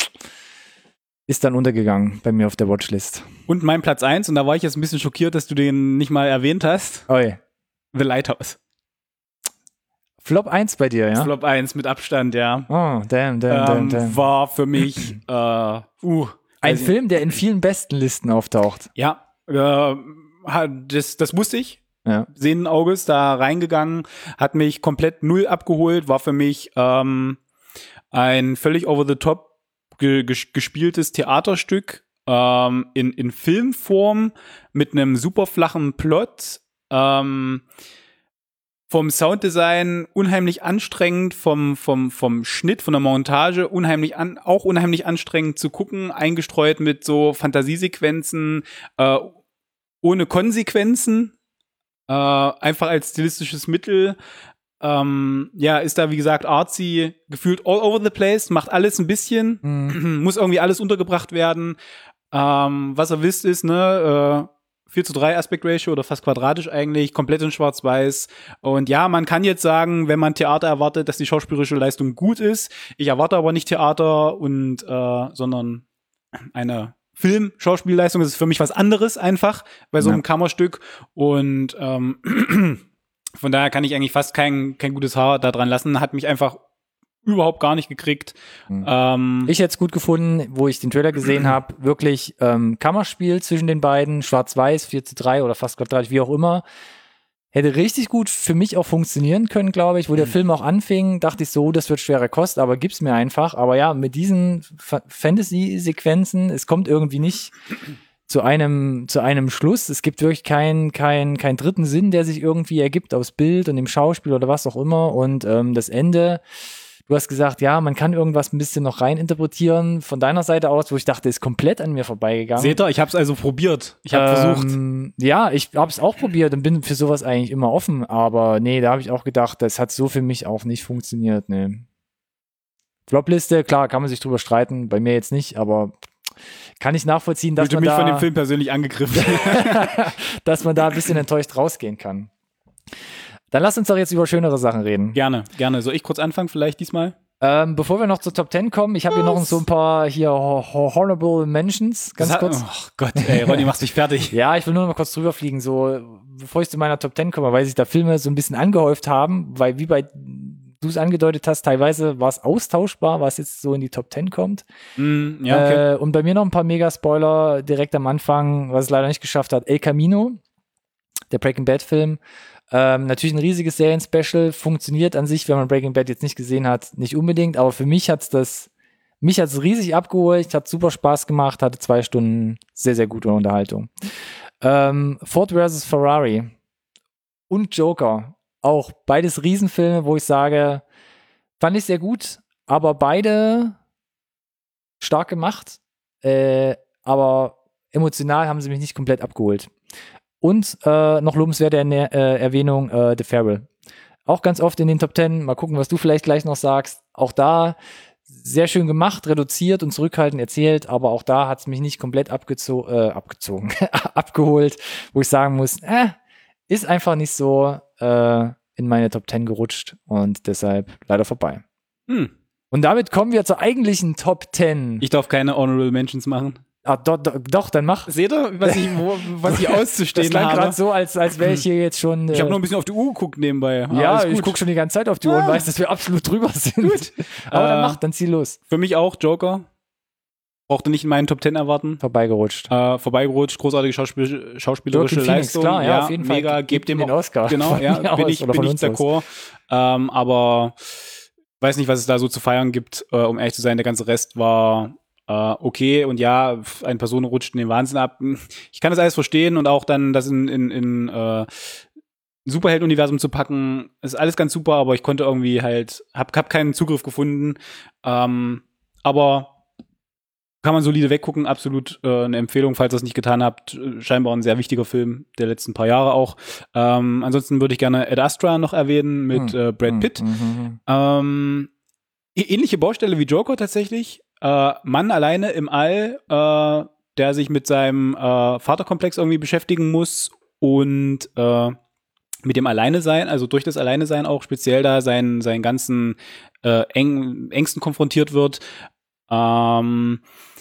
ist dann untergegangen bei mir auf der Watchlist. Und mein Platz eins, und da war ich jetzt ein bisschen schockiert, dass du den nicht mal erwähnt hast. Oi. The Lighthouse. Flop eins bei dir, ja? Flop eins mit Abstand, ja. Oh, damn, damn, ähm, damn, damn. War für mich äh, uh, ein Film, der in vielen besten Listen auftaucht. Ja, äh, das, das wusste ich. Ja. Sehenden Auges da reingegangen, hat mich komplett null abgeholt, war für mich ähm, ein völlig over the top ge- ges- gespieltes Theaterstück ähm, in, in Filmform mit einem super flachen Plot. Ähm, Vom Sounddesign unheimlich anstrengend, vom, vom, vom Schnitt, von der Montage unheimlich an, auch unheimlich anstrengend zu gucken, eingestreut mit so Fantasiesequenzen, äh, ohne Konsequenzen, äh, einfach als stilistisches Mittel. Ähm, ja, ist da, wie gesagt, artsy, gefühlt all over the place, macht alles ein bisschen, mhm. muss irgendwie alles untergebracht werden. Ähm, was ihr wisst ist, ne, äh, vier zu drei Aspect Ratio oder fast quadratisch eigentlich, komplett in schwarz-weiß. Und ja, man kann jetzt sagen, wenn man Theater erwartet, dass die schauspielerische Leistung gut ist. Ich erwarte aber nicht Theater und äh, sondern eine Film-Schauspielleistung. Das ist für mich was anderes einfach bei so einem ja. Kammerstück. Und ähm, von daher kann ich eigentlich fast kein, kein gutes Haar da dran lassen. Hat mich einfach überhaupt gar nicht gekriegt. Mhm. Ähm, ich hätte es gut gefunden, wo ich den Trailer gesehen habe, wirklich ähm, Kammerspiel zwischen den beiden, schwarz-weiß, vier zu drei oder fast quadratisch, wie auch immer. Hätte richtig gut für mich auch funktionieren können, glaube ich. Wo der mhm. Film auch anfing, dachte ich so, das wird schwere Kost, aber gib's mir einfach. Aber ja, mit diesen F- Fantasy-Sequenzen, es kommt irgendwie nicht zu einem, zu einem Schluss. Es gibt wirklich keinen kein, kein dritten Sinn, der sich irgendwie ergibt aus Bild und dem Schauspiel oder was auch immer. Und ähm, das Ende, du hast gesagt, ja, man kann irgendwas ein bisschen noch rein interpretieren von deiner Seite aus, wo ich dachte, ist komplett an mir vorbeigegangen. Seht ihr, ich habe es also probiert. Ich habe ähm, versucht. Ja, ich habe es auch probiert und bin für sowas eigentlich immer offen, aber nee, da habe ich auch gedacht, das hat so für mich auch nicht funktioniert. Nee. Flopliste, klar, kann man sich drüber streiten, bei mir jetzt nicht, aber kann ich nachvollziehen, dass man mich da von dem Film persönlich angegriffen, dass man da ein bisschen enttäuscht rausgehen kann. Dann lass uns doch jetzt über schönere Sachen reden. Gerne, gerne. Soll ich kurz anfangen vielleicht diesmal? Ähm, bevor wir noch zur Top Ten kommen, ich habe hier noch so ein paar hier Honorable Mentions, ganz hat, kurz. Oh Gott, ey, Ronny, machst dich fertig. Ja, ich will nur noch mal kurz drüber fliegen, so, bevor ich zu meiner Top Ten komme, weil sich da Filme so ein bisschen angehäuft haben, weil wie bei du es angedeutet hast, teilweise war es austauschbar, was jetzt so in die Top Ten kommt. Mm, ja, okay. äh, und bei mir noch ein paar Mega-Spoiler direkt am Anfang, was es leider nicht geschafft hat. El Camino, der Breaking Bad-Film. Ähm, natürlich ein riesiges Serien-Special, funktioniert an sich, wenn man Breaking Bad jetzt nicht gesehen hat, nicht unbedingt, aber für mich hat's das, mich hat's riesig abgeholt, hat super Spaß gemacht, hatte zwei Stunden sehr, sehr gute Unterhaltung. Ähm, Ford versus Ferrari und Joker, auch beides Riesenfilme, wo ich sage, fand ich sehr gut, aber beide stark gemacht, äh, aber emotional haben sie mich nicht komplett abgeholt. Und äh, noch lobenswerte er- äh, Erwähnung, äh, The Farewell. Auch ganz oft in den Top Ten. Mal gucken, was du vielleicht gleich noch sagst. Auch da sehr schön gemacht, reduziert und zurückhaltend erzählt, aber auch da hat es mich nicht komplett abgezo- äh, abgezogen, abgeholt, wo ich sagen muss, äh, ist einfach nicht so äh, in meine Top Ten gerutscht und deshalb leider vorbei. Hm. Und damit kommen wir zur eigentlichen Top Ten. Ich darf keine Honorable Mentions machen. Ah, doch, doch, doch, dann mach. Seht ihr, was ich, wo, was ich auszustehen das klang habe? gerade so, als, als wäre ich hier jetzt schon. Äh, ich habe noch ein bisschen auf die Uhr geguckt nebenbei. Ja, Alles ich gut. gucke schon die ganze Zeit auf die Uhr Ja. und weiß, dass wir absolut drüber sind. Gut. Aber Äh, dann mach, dann zieh los. Für mich auch Joker. Brauchte nicht in meinen Top Ten erwarten. Vorbeigerutscht. Äh, vorbeigerutscht, großartige Schauspiel schauspielerische Joaquin Phoenix, Leistung. klar, ja, auf jeden Fall. Mega, Gebt gebt ihm dem den Oscar. Genau, ja, Von mir bin aus ich, oder bin von ich uns aus. d'accord. Ähm, aber weiß nicht, was es da so zu feiern gibt, äh, um ehrlich zu sein. Der ganze Rest war äh, okay und ja, eine Person rutscht in den Wahnsinn ab. Ich kann das alles verstehen und auch dann das in, in, in äh, Superheld-Universum zu packen, ist alles ganz super, aber ich konnte irgendwie halt, hab, hab keinen Zugriff gefunden. Ähm, aber kann man solide weggucken, absolut äh, eine Empfehlung, falls ihr es nicht getan habt. Scheinbar ein sehr wichtiger Film der letzten paar Jahre auch. Ähm, ansonsten würde ich gerne Ad Astra noch erwähnen mit Hm, äh, Brad Pitt. hm, hm, hm. Ähm, ä- ähnliche Baustelle wie Joker tatsächlich. Äh, Mann alleine im All, äh, der sich mit seinem äh, Vaterkomplex irgendwie beschäftigen muss und äh, mit dem Alleine-Sein, also durch das Alleine-Sein auch speziell da seinen, seinen ganzen äh, Eng, Ängsten konfrontiert wird. Ähm,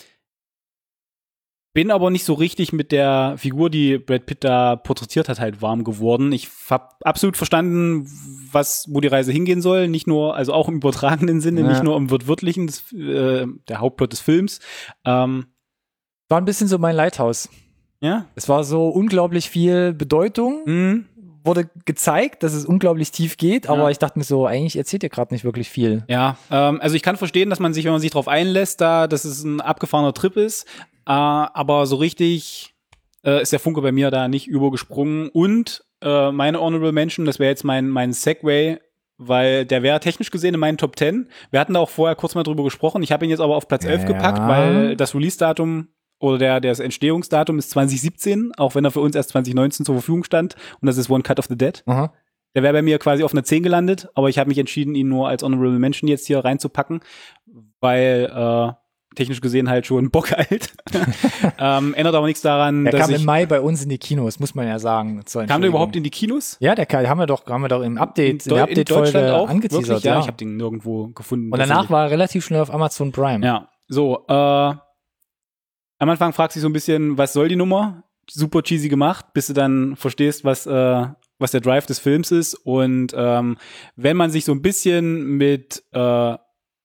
bin aber nicht so richtig mit der Figur, die Brad Pitt da porträtiert hat, halt warm geworden. Ich hab absolut verstanden, was, wo die Reise hingehen soll. Nicht nur, also auch im übertragenen Sinne, Ja. nicht nur im Wörtlichen, des, äh, der Hauptplot des Films. Ähm, War ein bisschen so mein Lighthouse. ja. Es war so unglaublich viel Bedeutung, Mhm. wurde gezeigt, dass es unglaublich tief geht, aber Ja. ich dachte mir so, eigentlich erzählt ihr gerade nicht wirklich viel. Ja, ähm, also ich kann verstehen, dass man sich, wenn man sich drauf einlässt, da, dass es ein abgefahrener Trip ist, äh, aber so richtig äh, ist der Funke bei mir da nicht übergesprungen. Und äh, meine Honorable Mention, das wäre jetzt mein mein Segway, weil der wäre technisch gesehen in meinen Top Ten. Wir hatten da auch vorher kurz mal drüber gesprochen. Ich habe ihn jetzt aber auf Platz elf Ja. gepackt, weil das Release-Datum oder der, der das Entstehungsdatum ist zwanzig siebzehn, auch wenn er für uns erst zwanzig neunzehn zur Verfügung stand. Und das ist One Cut of the Dead. Aha. Der wäre bei mir quasi auf einer zehn gelandet, aber ich habe mich entschieden, ihn nur als Honorable Mention jetzt hier reinzupacken, weil äh, technisch gesehen halt schon bockalt. ähm, ändert aber nichts daran, Der dass kam ich... im Mai bei uns in die Kinos, muss man ja sagen. zur Kam der Entschuldigung. überhaupt in die Kinos? Ja, der kam, haben wir doch, haben wir doch im Update, in, Deu- der Update-Folge Deutschland auch? angeteasert. Wirklich? Ja, ja. ich habe den nirgendwo gefunden. Und danach war er relativ schnell auf Amazon Prime. Ja, so, äh, am Anfang fragst du dich so ein bisschen, was soll die Nummer? Super cheesy gemacht, bis du dann verstehst, was, äh, was der Drive des Films ist. Und ähm, wenn man sich so ein bisschen mit äh,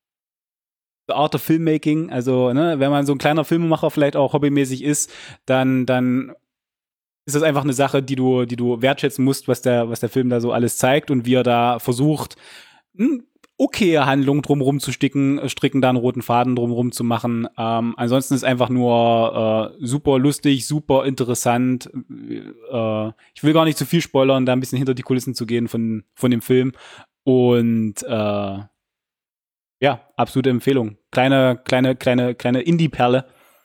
The Art of Filmmaking, also ne, wenn man so ein kleiner Filmemacher vielleicht auch hobbymäßig ist, dann, dann ist das einfach eine Sache, die du, die du wertschätzen musst, was der, was der Film da so alles zeigt und wie er da versucht, hm, okay Handlung drumherum zu sticken, stricken, da einen roten Faden drumherum zu machen. Ähm, ansonsten ist einfach nur äh, super lustig, super interessant. Äh, ich will gar nicht zu viel spoilern, da ein bisschen hinter die Kulissen zu gehen von, von dem Film. Und äh, ja, absolute Empfehlung. Kleine, kleine, kleine, kleine Indie-Perle.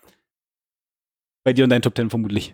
Bei dir und deinen Top Ten vermutlich.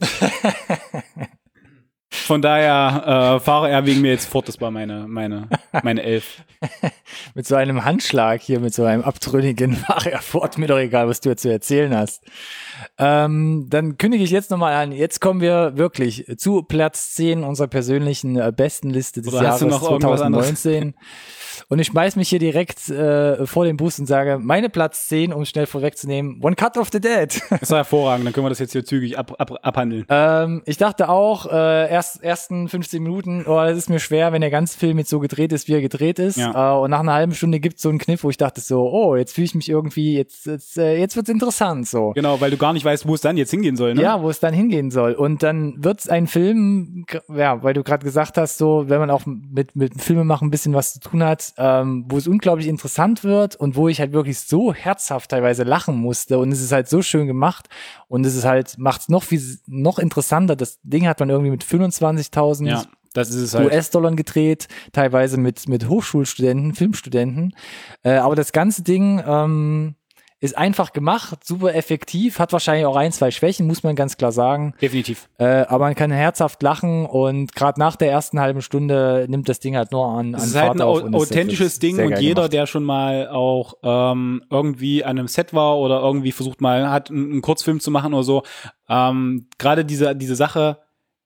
Von daher äh, fahre er wegen mir jetzt fort. Das war meine, meine, meine Elf. Mit so einem Handschlag hier, mit so einem Abtrünnigen, fahre er fort, mir doch egal, was du jetzt zu erzählen hast. Ähm, dann kündige ich jetzt nochmal an. Jetzt kommen wir wirklich zu Platz zehn unserer persönlichen äh, besten Liste des Oder hast Jahres du noch irgendwas anderes? zwanzig neunzehn. Und ich schmeiß mich hier direkt äh, vor den Bus und sage, meine Platz zehn, um es schnell vorwegzunehmen, One Cut of the Dead. Das war hervorragend, dann können wir das jetzt hier zügig ab, ab, abhandeln. ähm, ich dachte auch, äh, erst ersten fünfzehn Minuten, oh, das ist mir schwer, wenn der ganze Film jetzt so gedreht ist, wie er gedreht ist. Ja. Äh, und nach einer halben Stunde gibt's so einen Kniff, wo ich dachte so, oh, jetzt fühle ich mich irgendwie, jetzt, jetzt, äh, jetzt wird's interessant so. Genau, weil du gar nicht weißt, wo es dann jetzt hingehen soll, ne? Ja, wo es dann hingehen soll. Und dann wird's ein Film, g- ja, weil du gerade gesagt hast, so, wenn man auch mit, mit Filmemachen ein bisschen was zu tun hat, ähm, wo es unglaublich interessant wird und wo ich halt wirklich so herzhaft teilweise lachen musste und es ist halt so schön gemacht und es ist halt, macht's noch viel, noch interessanter. Das Ding hat man irgendwie mit fünfundzwanzigtausend Ja, das ist es halt. U S-Dollar gedreht, teilweise mit, mit Hochschulstudenten, Filmstudenten. Äh, aber das ganze Ding ähm, ist einfach gemacht, super effektiv, hat wahrscheinlich auch ein, zwei Schwächen, muss man ganz klar sagen. Definitiv. Äh, aber man kann herzhaft lachen und gerade nach der ersten halben Stunde nimmt das Ding halt nur an, an Es ist halt Fahrt ein auf au- und es ist authentisches wirklich Ding sehr und geil jeder, gemacht. der schon mal auch ähm, irgendwie an einem Set war oder irgendwie versucht mal hat, einen, einen Kurzfilm zu machen oder so, ähm, gerade diese, diese Sache,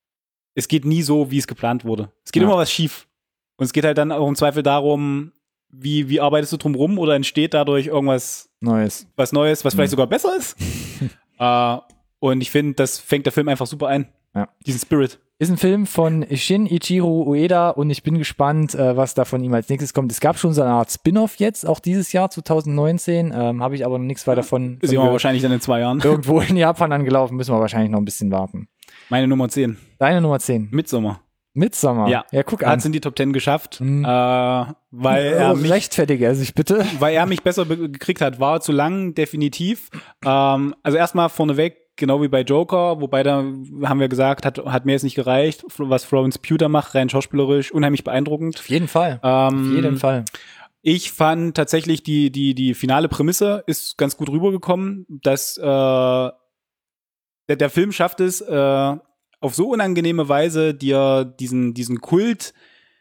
es geht nie so, wie es geplant wurde. Es geht Ja. immer was schief. Und es geht halt dann auch im Zweifel darum, wie, wie arbeitest du drum rum oder entsteht dadurch irgendwas Neues, was Neues, was vielleicht Mhm. sogar besser ist? äh, und ich finde, das fängt der Film einfach super ein. Ja. Diesen Spirit. Ist ein Film von Shinichiro Ueda und ich bin gespannt, äh, was da von ihm als nächstes kommt. Es gab schon so eine Art Spin-off jetzt, auch dieses Jahr, zwanzig neunzehn, ähm, habe ich aber noch nichts weiter von, Ist von ja gehört. wahrscheinlich dann in zwei Jahren. Irgendwo in Japan angelaufen, müssen wir wahrscheinlich noch ein bisschen warten. Meine Nummer zehn. Deine Nummer zehn. Midsommar. Midsommar. Ja. Ja, guck Hat an. es in die Top Ten geschafft, Mhm. äh, weil er Oh, mich rechtfertige er sich bitte. weil er mich besser be- gekriegt hat. War zu lang, definitiv. Ähm, also erstmal vorneweg, genau wie bei Joker, wobei da haben wir gesagt, hat, hat mir jetzt nicht gereicht, was Florence Pugh da macht, rein schauspielerisch, unheimlich beeindruckend. Auf jeden Fall. Ähm, Auf jeden Fall. Ich fand tatsächlich die, die, die finale Prämisse ist ganz gut rübergekommen, dass äh, der, der Film schafft es, äh, auf so unangenehme Weise dir diesen, diesen Kult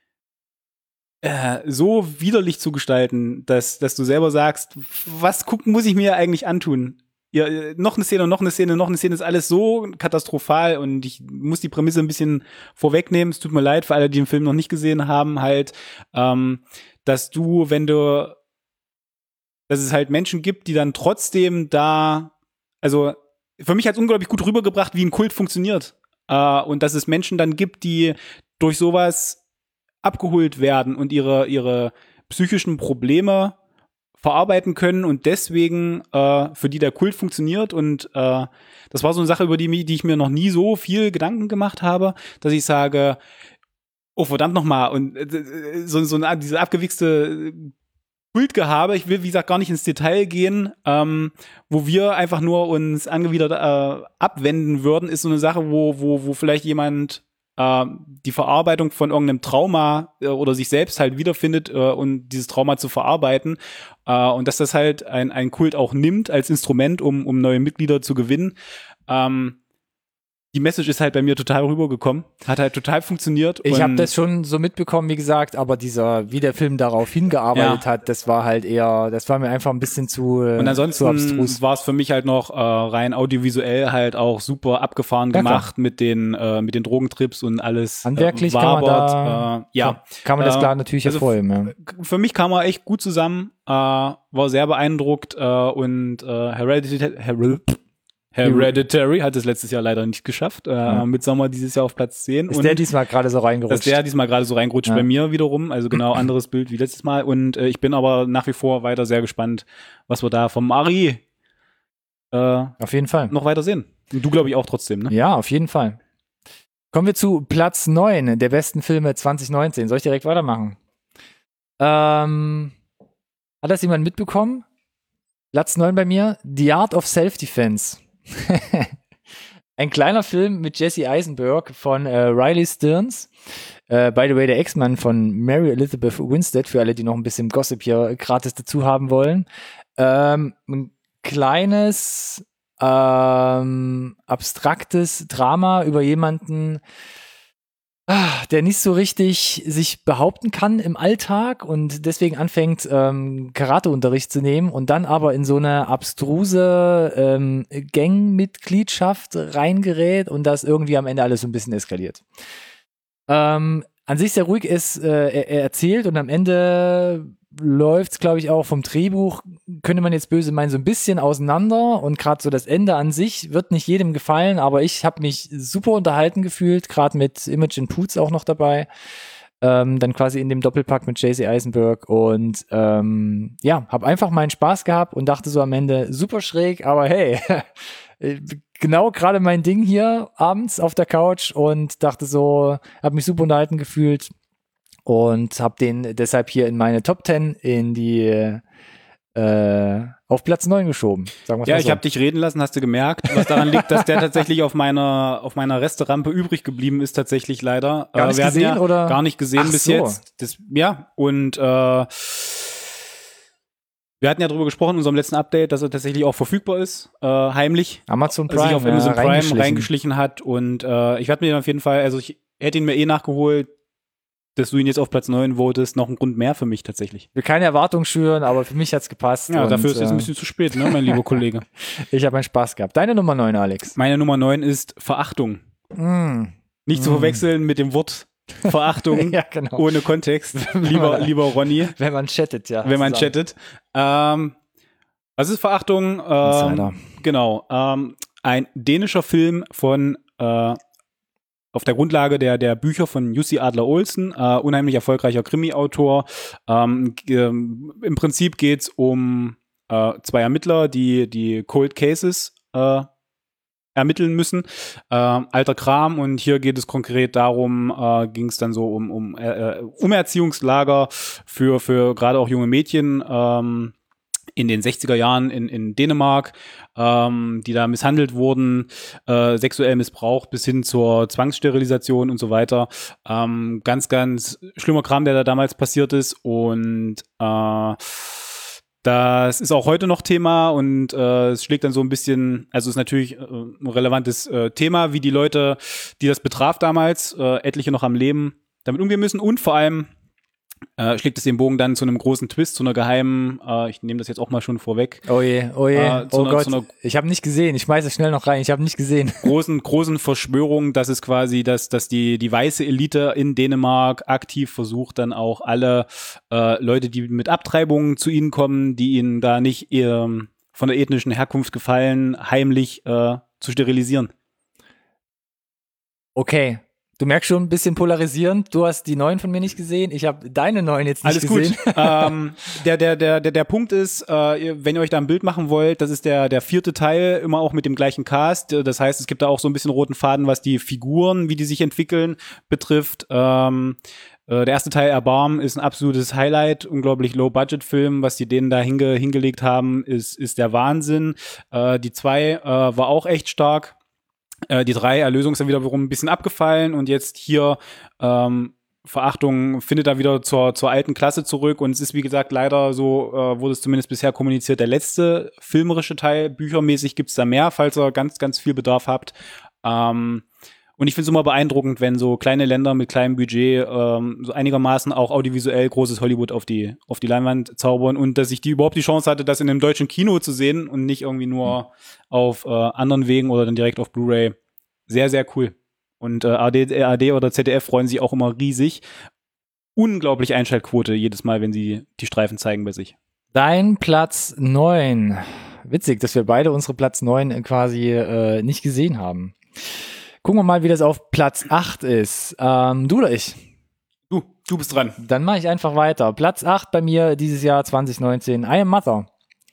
äh, so widerlich zu gestalten, dass, dass du selber sagst, was gucken muss ich mir eigentlich antun? Ja, äh, noch eine Szene, noch eine Szene, noch eine Szene, ist alles so katastrophal und ich muss die Prämisse ein bisschen vorwegnehmen. Es tut mir leid für alle, die den Film noch nicht gesehen haben, halt, ähm, dass du, wenn du, dass es halt Menschen gibt, die dann trotzdem da, also für mich hat es unglaublich gut rübergebracht, wie ein Kult funktioniert. Äh, und dass es Menschen dann gibt, die durch sowas abgeholt werden und ihre, ihre psychischen Probleme verarbeiten können und deswegen äh, für die der Kult funktioniert. Und äh, das war so eine Sache, über die, die ich mir noch nie so viel Gedanken gemacht habe, dass ich sage, oh verdammt nochmal, und äh, so, so eine, diese abgewichste Kultgehabe, ich will, wie gesagt, gar nicht ins Detail gehen, ähm, wo wir einfach nur uns angewidert äh, abwenden würden, ist so eine Sache, wo, wo, wo vielleicht jemand äh, die Verarbeitung von irgendeinem Trauma äh, oder sich selbst halt wiederfindet äh, und dieses Trauma zu verarbeiten äh, und dass das halt ein, ein Kult auch nimmt als Instrument, um, um neue Mitglieder zu gewinnen. Ähm, Die Message ist halt bei mir total rübergekommen, hat halt total funktioniert. Ich und habe das schon so mitbekommen, wie gesagt, aber dieser, wie der Film darauf hingearbeitet Ja. hat, das war halt eher, das war mir einfach ein bisschen zu, äh, Und zu ansonsten abstrus. war es für mich halt noch äh, rein audiovisuell halt auch super abgefahren Ja, gemacht mit den äh, mit den Drogentrips und alles. Handwerklich äh, kann man wabert, da, äh, ja. kann man das Äh, klar natürlich also hervorheben. Ja. Für mich kam er echt gut zusammen, äh, war sehr beeindruckt äh, und äh, Hereditary, Her Hereditary hat es letztes Jahr leider nicht geschafft. Äh, Ja. Midsommar dieses Jahr auf Platz zehn. Ist und der diesmal gerade so dass reingerutscht? der diesmal gerade so reingerutscht Ja. bei mir wiederum. Also genau anderes Bild wie letztes Mal. Und äh, ich bin aber nach wie vor weiter sehr gespannt, was wir da vom Ari äh, Auf jeden Fall. noch weiter sehen. Und du, glaube ich, auch trotzdem, ne? Ja, auf jeden Fall. Kommen wir zu Platz neun der besten Filme zwanzig neunzehn. Soll ich direkt weitermachen? Ähm, hat das jemand mitbekommen? Platz neun bei mir, The Art of Self-Defense. Ein kleiner Film mit Jesse Eisenberg von äh, Riley Stearns. Äh, by the way, der Ex-Mann von Mary Elizabeth Winstead, für alle, die noch ein bisschen Gossip hier gratis dazu haben wollen. Ähm, ein kleines, ähm, abstraktes Drama über jemanden, ah, der nicht so richtig sich behaupten kann im Alltag und deswegen anfängt, ähm, Karateunterricht zu nehmen und dann aber in so eine abstruse ähm, Gangmitgliedschaft reingerät und das irgendwie am Ende alles so ein bisschen eskaliert. Ähm, an sich sehr ruhig ist äh, er, er erzählt und am Ende läuft's, glaube ich, auch vom Drehbuch, könnte man jetzt böse meinen, so ein bisschen auseinander und gerade so das Ende an sich wird nicht jedem gefallen, aber ich habe mich super unterhalten gefühlt, gerade mit Imogen Poots auch noch dabei, ähm, dann quasi in dem Doppelpack mit Jesse Eisenberg und ähm, ja, habe einfach meinen Spaß gehabt und dachte so am Ende, super schräg, aber hey, genau gerade mein Ding hier abends auf der Couch und dachte so, habe mich super unterhalten gefühlt und habe den deshalb hier in meine Top zehn in die äh, auf Platz neun geschoben. Sagen wir's Ja, mal ich so. habe dich reden lassen, hast du gemerkt, was daran liegt, dass der tatsächlich auf meiner auf meiner Resterampe übrig geblieben ist, tatsächlich leider. Gar nicht wir hatten gesehen, ja oder? Gar nicht gesehen Ach bis so. jetzt. Das, ja, und äh, wir hatten ja darüber gesprochen in unserem letzten Update, dass er tatsächlich auch verfügbar ist, äh, heimlich. Amazon Prime, sich auf Amazon ja, Prime reingeschlichen. reingeschlichen. hat und äh, ich werde mir auf jeden Fall, also ich hätte ihn mir eh nachgeholt, dass du ihn jetzt auf Platz neun votest, noch ein Grund mehr für mich tatsächlich. Ich will keine Erwartung schüren, aber für mich hat's gepasst. Ja, und, dafür ist es äh, ein bisschen zu spät, ne, mein lieber Kollege. Ich habe meinen Spaß gehabt. Deine Nummer neun, Alex. Meine Nummer neun ist Verachtung. Mm. Nicht zu Mm. verwechseln mit dem Wort Verachtung Ja, genau. ohne Kontext, lieber, lieber Ronny. Wenn man chattet, ja. Wenn man zusammen. chattet. Ähm, was ist Verachtung? Insider. Ähm, genau. Ähm, ein dänischer Film von äh, auf der Grundlage der der Bücher von Jussi Adler-Olsen, äh, unheimlich erfolgreicher Krimi-Autor. Ähm, ähm, Im Prinzip geht's um äh, zwei Ermittler, die die Cold Cases äh, ermitteln müssen. Äh, alter Kram, und hier geht es konkret darum, äh, ging es dann so um um äh, Umerziehungslager für für gerade auch junge Mädchen ähm, in den sechziger Jahren in in Dänemark, ähm, die da misshandelt wurden, äh, sexuell missbraucht bis hin zur Zwangssterilisation und so weiter. Ähm, ganz ganz schlimmer Kram, der da damals passiert ist, und äh, das ist auch heute noch Thema, und äh, es schlägt dann so ein bisschen, also ist natürlich äh, ein relevantes äh, Thema, wie die Leute, die das betraf damals, äh, etliche noch am Leben, damit umgehen müssen, und vor allem äh, schlägt es den Bogen dann zu einem großen Twist, zu einer geheimen, äh, ich nehme das jetzt auch mal schon vorweg, Oh je, oh je, Äh, zu oh einer- Gott. zu einer- Ich habe nicht gesehen. Ich schmeiße es schnell noch rein. Ich habe nicht gesehen. großen großen Verschwörung, dass es quasi, dass dass die die weiße Elite in Dänemark aktiv versucht, dann auch alle äh, Leute, die mit Abtreibungen zu ihnen kommen, die ihnen da nicht ähm, von der ethnischen Herkunft gefallen, heimlich äh, zu sterilisieren. Okay. Du merkst schon, ein bisschen polarisierend. Du hast die neuen von mir nicht gesehen. Ich habe deine neuen jetzt nicht Alles gesehen. gut. ähm, der, der, der, der, der Punkt ist, äh, ihr- wenn ihr euch da ein Bild machen wollt, das ist der, der vierte Teil, immer auch mit dem gleichen Cast. Das heißt, es gibt da auch so ein bisschen roten Faden, was die Figuren, wie die sich entwickeln, betrifft. Ähm, äh, der erste Teil, Erbarmen, ist ein absolutes Highlight. Unglaublich Low-Budget-Film. Was die denen da hinge, hingelegt haben, ist, ist der Wahnsinn. Äh, die zwei äh, war auch echt stark. Äh, die drei, Erlösung, ist dann wiederum ein bisschen abgefallen, und jetzt hier ähm, Verachtung findet da wieder zur, zur alten Klasse zurück, und es ist, wie gesagt, leider so, äh, wurde es zumindest bisher kommuniziert, der letzte filmerische Teil. Büchermäßig gibt's da mehr, falls ihr ganz, ganz viel Bedarf habt. Ähm, und ich finde es immer beeindruckend, wenn so kleine Länder mit kleinem Budget ähm, so einigermaßen auch audiovisuell großes Hollywood auf die auf die Leinwand zaubern, und dass ich die überhaupt die Chance hatte, das in einem deutschen Kino zu sehen und nicht irgendwie nur auf äh, anderen Wegen oder dann direkt auf Blu-ray. Sehr, sehr cool. Und äh, A R D, A R D oder Z D F freuen sich auch immer riesig. Unglaublich Einschaltquote jedes Mal, wenn sie die Streifen zeigen bei sich. Dein Platz neun. Witzig, dass wir beide unsere Platz neun quasi äh, nicht gesehen haben. Gucken wir mal, wie das auf Platz acht ist. Ähm, du oder ich? Du, du bist dran. Dann mache ich einfach weiter. Platz acht bei mir dieses Jahr zwanzig neunzehn. I Am Mother.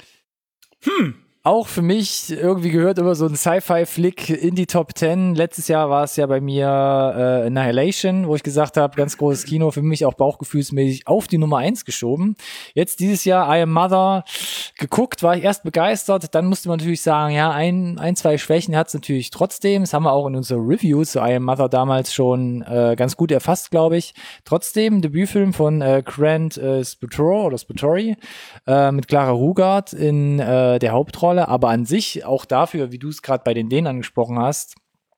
Hm. Auch für mich irgendwie gehört immer so ein Sci-Fi-Flick in die Top Ten. Letztes Jahr war es ja bei mir äh, Annihilation, wo ich gesagt habe, ganz großes Kino, für mich auch bauchgefühlsmäßig auf die Nummer eins geschoben. Jetzt dieses Jahr I Am Mother geguckt, war ich erst begeistert. Dann musste man natürlich sagen, ja, ein, ein zwei Schwächen hat es natürlich trotzdem. Das haben wir auch in unserer Review zu I Am Mother damals schon äh, ganz gut erfasst, glaube ich. Trotzdem Debütfilm von äh, Grant äh, Sputore oder Sputori äh, mit Clara Rugard in äh, der Hauptrolle. Aber an sich, auch dafür, wie du es gerade bei den Dänen angesprochen hast,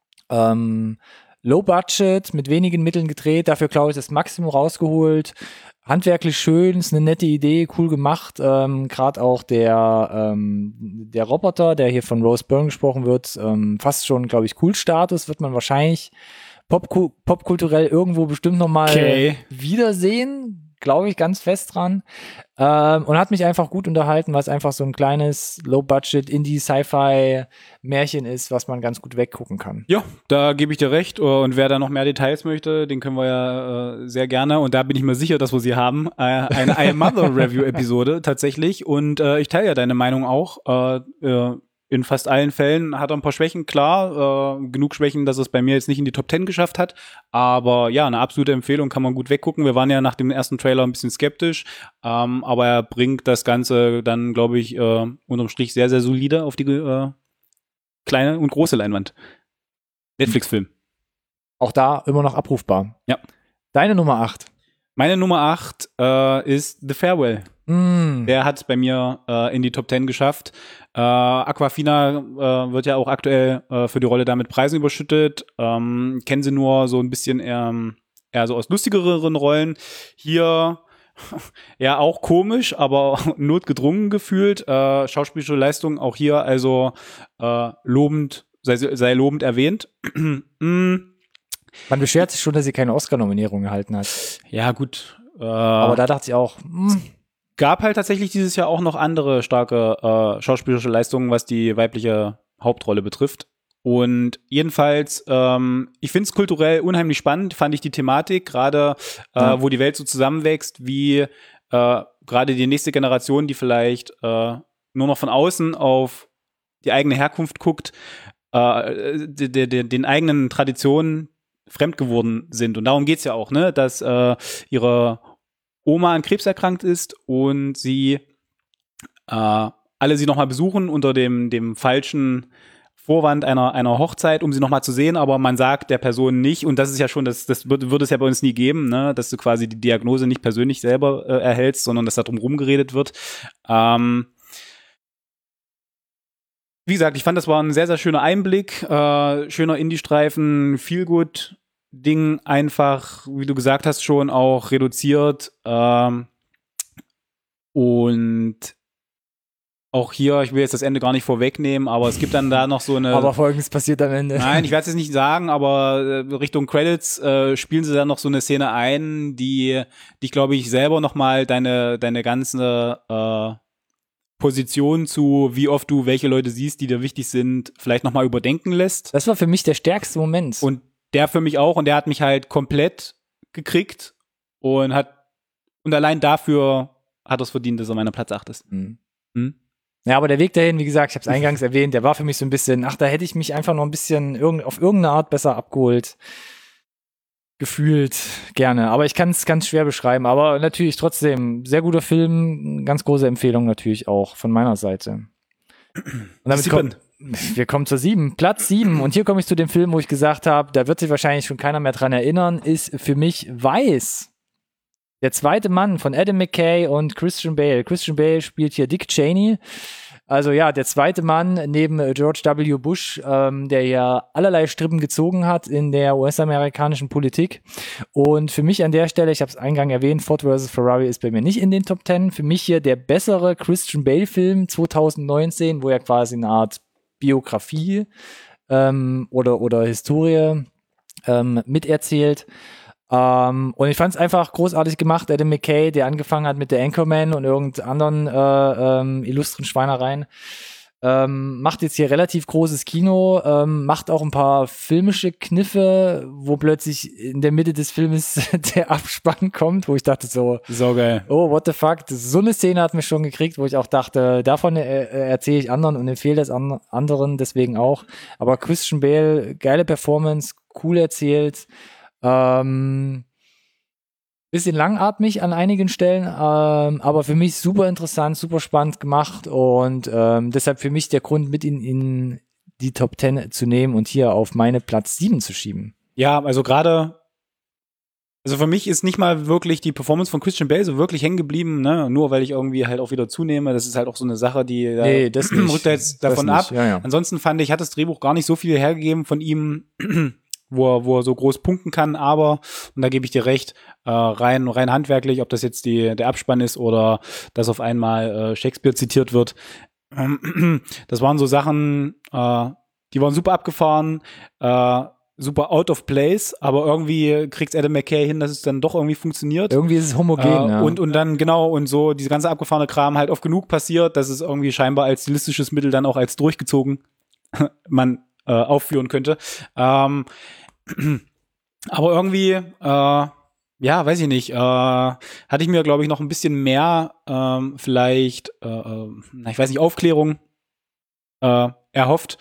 ähm, Low Budget, mit wenigen Mitteln gedreht, dafür glaube ich das Maximum rausgeholt, handwerklich schön, ist eine nette Idee, cool gemacht, ähm, gerade auch der ähm, der Roboter, der hier von Rose Byrne gesprochen wird, ähm, fast schon, glaube ich, Cool-Status, wird man wahrscheinlich popku- popkulturell irgendwo bestimmt nochmal Okay. wiedersehen, glaube ich ganz fest dran. Ähm, und hat mich einfach gut unterhalten, weil es einfach so ein kleines Low-Budget Indie-Sci-Fi-Märchen ist, was man ganz gut weggucken kann. Ja, da gebe ich dir recht. Und wer da noch mehr Details möchte, den können wir ja äh, sehr gerne. Und da bin ich mir sicher, dass wir sie haben. Äh, eine I Am Mother Review-Episode tatsächlich. Und äh, ich teile ja deine Meinung auch. Äh, äh, in fast allen Fällen hat er ein paar Schwächen, klar. Äh, genug Schwächen, dass es bei mir jetzt nicht in die Top Ten geschafft hat. Aber ja, eine absolute Empfehlung, kann man gut weggucken. Wir waren ja nach dem ersten Trailer ein bisschen skeptisch. Ähm, aber er bringt das Ganze dann, glaube ich, äh, unterm Strich sehr, sehr solide auf die äh, kleine und große Leinwand. Netflix-Film. Auch da immer noch abrufbar. Ja. Deine Nummer acht. Meine Nummer acht äh, ist The Farewell. Mm. Der hat es bei mir äh, in die Top Ten geschafft. Äh, Aquafina äh, wird ja auch aktuell äh, für die Rolle da mit Preisen überschüttet. Ähm, kennen sie nur so ein bisschen ähm, eher so aus lustigeren Rollen. Hier ja auch komisch, aber notgedrungen gefühlt. Äh, schauspielerische Leistung auch hier also äh, lobend, sei, sei lobend erwähnt. mm. Man beschwert sich schon, dass sie keine Oscar-Nominierung erhalten hat. Ja, gut. Äh, Aber da dachte ich auch, hm. gab halt tatsächlich dieses Jahr auch noch andere starke äh, schauspielerische Leistungen, was die weibliche Hauptrolle betrifft. Und jedenfalls, ähm, ich finde es kulturell unheimlich spannend, fand ich die Thematik, gerade äh, ja. wo die Welt so zusammenwächst, wie äh, gerade die nächste Generation, die vielleicht äh, nur noch von außen auf die eigene Herkunft guckt, äh, de, de, de, den eigenen Traditionen fremd geworden sind. Und darum geht's ja auch, ne, dass äh, ihre Oma an Krebs erkrankt ist und sie äh, alle sie nochmal besuchen unter dem, dem falschen Vorwand einer, einer Hochzeit, um sie nochmal zu sehen, aber man sagt der Person nicht, und das ist ja schon, das, das wird, wird es ja bei uns nie geben, ne, dass du quasi die Diagnose nicht persönlich selber äh, erhältst, sondern dass da drum rumgeredet wird. Ähm, wie gesagt, ich fand, das war ein sehr, sehr schöner Einblick, äh, schöner Indie-Streifen, Feel-Good-Ding, einfach, wie du gesagt hast, schon auch reduziert, ähm, und auch hier, ich will jetzt das Ende gar nicht vorwegnehmen, aber es gibt dann da noch so eine... Aber Folgendes passiert am Ende. Nein, ich werde es jetzt nicht sagen, aber Richtung Credits äh, spielen sie dann noch so eine Szene ein, die dich, glaube ich, selber nochmal deine, deine ganze äh, Position zu, wie oft du welche Leute siehst, die dir wichtig sind, vielleicht nochmal überdenken lässt. Das war für mich der stärkste Moment. Und der für mich auch, und der hat mich halt komplett gekriegt und hat, und allein dafür hat er es verdient, dass er meiner Platz acht ist. Mhm. Hm? Ja, aber der Weg dahin, wie gesagt, ich habe es eingangs erwähnt, der war für mich so ein bisschen, ach, da hätte ich mich einfach noch ein bisschen irgend, auf irgendeine Art besser abgeholt, gefühlt, gerne. Aber ich kann es ganz schwer beschreiben. Aber natürlich trotzdem, sehr guter Film, ganz große Empfehlung natürlich auch von meiner Seite. Und damit kommt, wir kommen zur sieben, Platz sieben. Und hier komme ich zu dem Film, wo ich gesagt habe, da wird sich wahrscheinlich schon keiner mehr dran erinnern, ist für mich Weiß. Der zweite Mann von Adam McKay und Christian Bale. Christian Bale spielt hier Dick Cheney. Also ja, der zweite Mann neben George W. Bush, ähm, der ja allerlei Strippen gezogen hat in der U S-amerikanischen Politik. Und für mich an der Stelle, ich habe es eingangs erwähnt, Ford versus. Ferrari ist bei mir nicht in den Top Ten. Für mich hier der bessere Christian Bale-Film zwanzig neunzehn, wo er quasi eine Art Biografie ähm, oder, oder Historie ähm, miterzählt. Um, und ich fand es einfach großartig gemacht. Adam McKay, der angefangen hat mit der Anchorman und irgendeinen anderen äh, ähm, illustren Schweinereien, ähm, macht jetzt hier relativ großes Kino, ähm, macht auch ein paar filmische Kniffe, wo plötzlich in der Mitte des Filmes der Abspann kommt, wo ich dachte so, so geil. Oh, what the fuck. Das, so eine Szene hat mich schon gekriegt, wo ich auch dachte, davon äh, erzähle ich anderen und empfehle das an, anderen deswegen auch. Aber Christian Bale, geile Performance, cool erzählt. Ähm, bisschen langatmig an einigen Stellen, ähm, aber für mich super interessant, super spannend gemacht und ähm, deshalb für mich der Grund, mit in, in die Top Ten zu nehmen und hier auf meine Platz sieben zu schieben. Ja, also gerade, also für mich ist nicht mal wirklich die Performance von Christian Bale so wirklich hängen geblieben, ne? Nur weil ich irgendwie halt auch wieder zunehme. Das ist halt auch so eine Sache, die nee, das nicht. rückt jetzt davon ab. Ja, ja. Ansonsten fand ich, hat das Drehbuch gar nicht so viel hergegeben von ihm, wo er, wo er so groß punkten kann, aber, und da gebe ich dir recht, äh, rein, rein handwerklich, ob das jetzt die, der Abspann ist oder dass auf einmal äh, Shakespeare zitiert wird, ähm, das waren so Sachen, äh, die waren super abgefahren, äh, super out of place, aber irgendwie kriegt's Adam McKay hin, dass es dann doch irgendwie funktioniert. Irgendwie ist es homogen, äh, ja. Und, und dann, genau, und so, diese ganze abgefahrene Kram halt oft genug passiert, dass es irgendwie scheinbar als stilistisches Mittel dann auch als durchgezogen man äh, aufführen könnte. Ähm, Aber irgendwie, äh, ja, weiß ich nicht, äh, hatte ich mir, glaube ich, noch ein bisschen mehr ähm, vielleicht, äh, äh, ich weiß nicht, Aufklärung äh, erhofft.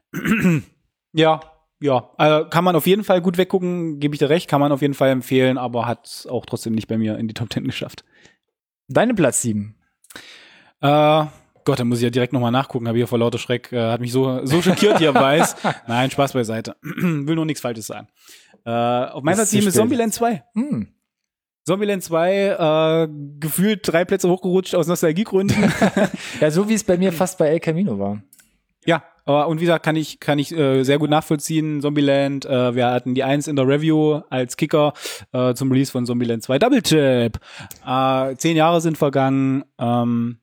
ja, ja, äh, kann man auf jeden Fall gut weggucken, gebe ich dir recht, kann man auf jeden Fall empfehlen, aber hat auch trotzdem nicht bei mir in die Top Ten geschafft. Deine Platz sieben. Äh, Gott, da muss ich ja direkt nochmal nachgucken, habe hier vor lauter Schreck, äh, hat mich so so schockiert hier weiß. Nein, Spaß beiseite. Will nur nichts Falsches sagen. Äh, auf meiner Team ist Zombieland zwei. Hm. Zombieland zwei, äh, gefühlt drei Plätze hochgerutscht aus Nostalgiegründen. Ja, so wie es bei mir fast bei El Camino war. Ja, aber und wie gesagt, kann ich kann ich äh, sehr gut nachvollziehen. Zombieland, äh, wir hatten die eins in der Review als Kicker äh, zum Release von Zombieland zwei. Double Tip. Äh, zehn Jahre sind vergangen. Ähm,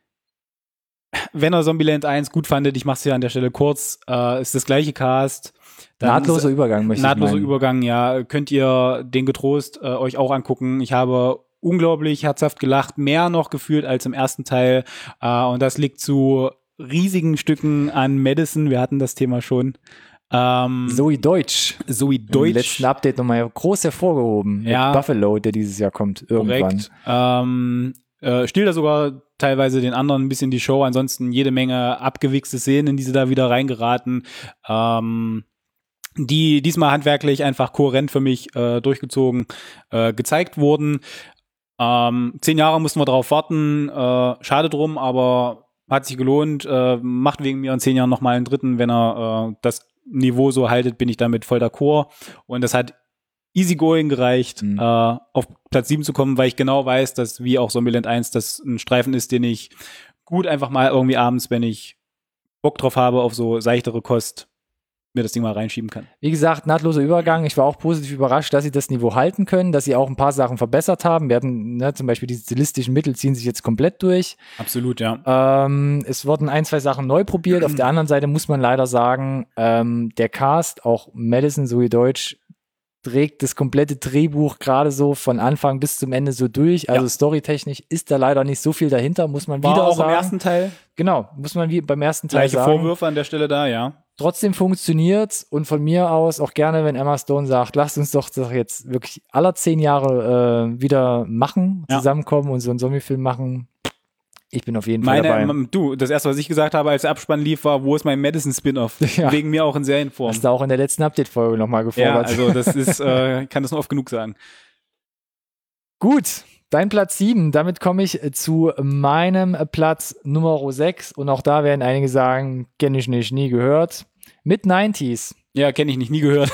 Wenn ihr Zombieland eins gut fandet, ich mach's hier an der Stelle kurz, äh, ist das gleiche Cast, Dann nahtloser Übergang, möchte nahtloser ich meinen. Übergang, ja. Könnt ihr den getrost äh, euch auch angucken. Ich habe unglaublich herzhaft gelacht, mehr noch gefühlt als im ersten Teil. Äh, und das liegt zu riesigen Stücken an Madison. Wir hatten das Thema schon. Ähm, Zoe Deutsch. Zoe Im Deutsch. letzten Update nochmal groß hervorgehoben. Ja. Mit Buffalo, der dieses Jahr kommt. Irgendwann. Korrekt. Ähm, äh, stiehlt da sogar teilweise den anderen ein bisschen die Show. Ansonsten jede Menge abgewichste Szenen, in die sie da wieder reingeraten. Ähm, die diesmal handwerklich einfach kohärent für mich äh, durchgezogen äh, gezeigt wurden. Ähm, zehn Jahre mussten wir drauf warten. Äh, schade drum, aber hat sich gelohnt. Äh, macht wegen mir in zehn Jahren nochmal einen dritten. Wenn er äh, das Niveau so haltet, bin ich damit voll d'accord. Und das hat easygoing gereicht, Mhm. äh, auf Platz sieben zu kommen, weil ich genau weiß, dass wie auch Zombieland eins das ein Streifen ist, den ich gut einfach mal irgendwie abends, wenn ich Bock drauf habe, auf so seichtere Kost, mir das Ding mal reinschieben kann. Wie gesagt, nahtloser Übergang. Ich war auch positiv überrascht, dass sie das Niveau halten können, dass sie auch ein paar Sachen verbessert haben. Wir hatten ne, zum Beispiel die stilistischen Mittel ziehen sich jetzt komplett durch. Absolut, ja. Ähm, es wurden ein, zwei Sachen neu probiert. Auf der anderen Seite muss man leider sagen, ähm, der Cast, auch Madison, Zoe Deutsch, trägt das komplette Drehbuch gerade so von Anfang bis zum Ende so durch. Also Ja. storytechnisch ist da leider nicht so viel dahinter, muss man War wieder auch sagen. im ersten Teil Genau, muss man wie beim ersten Teil gleiche sagen. Vorwürfe an der Stelle da, ja. Trotzdem funktioniert's und von mir aus auch gerne, wenn Emma Stone sagt, lasst uns doch, doch jetzt wirklich aller zehn Jahre äh, wieder machen, Ja. zusammenkommen und so einen Zombie-Film machen. Ich bin auf jeden Fall dabei. Meine, du, das erste, was ich gesagt habe, als der Abspann lief, war, wo ist mein Madison-Spin-Off? Ja. Wegen mir auch in Serienform. Hast du auch in der letzten Update-Folge nochmal Ja, gefordert. also das ist, äh, ich kann das nur oft genug sagen. Gut, dein Platz sieben. Damit komme ich äh, zu meinem äh, Platz Nummer sechs. Und auch da werden einige sagen, kenne ich nicht, nie gehört. Mid-neunziger. Ja, kenne ich nicht, nie gehört.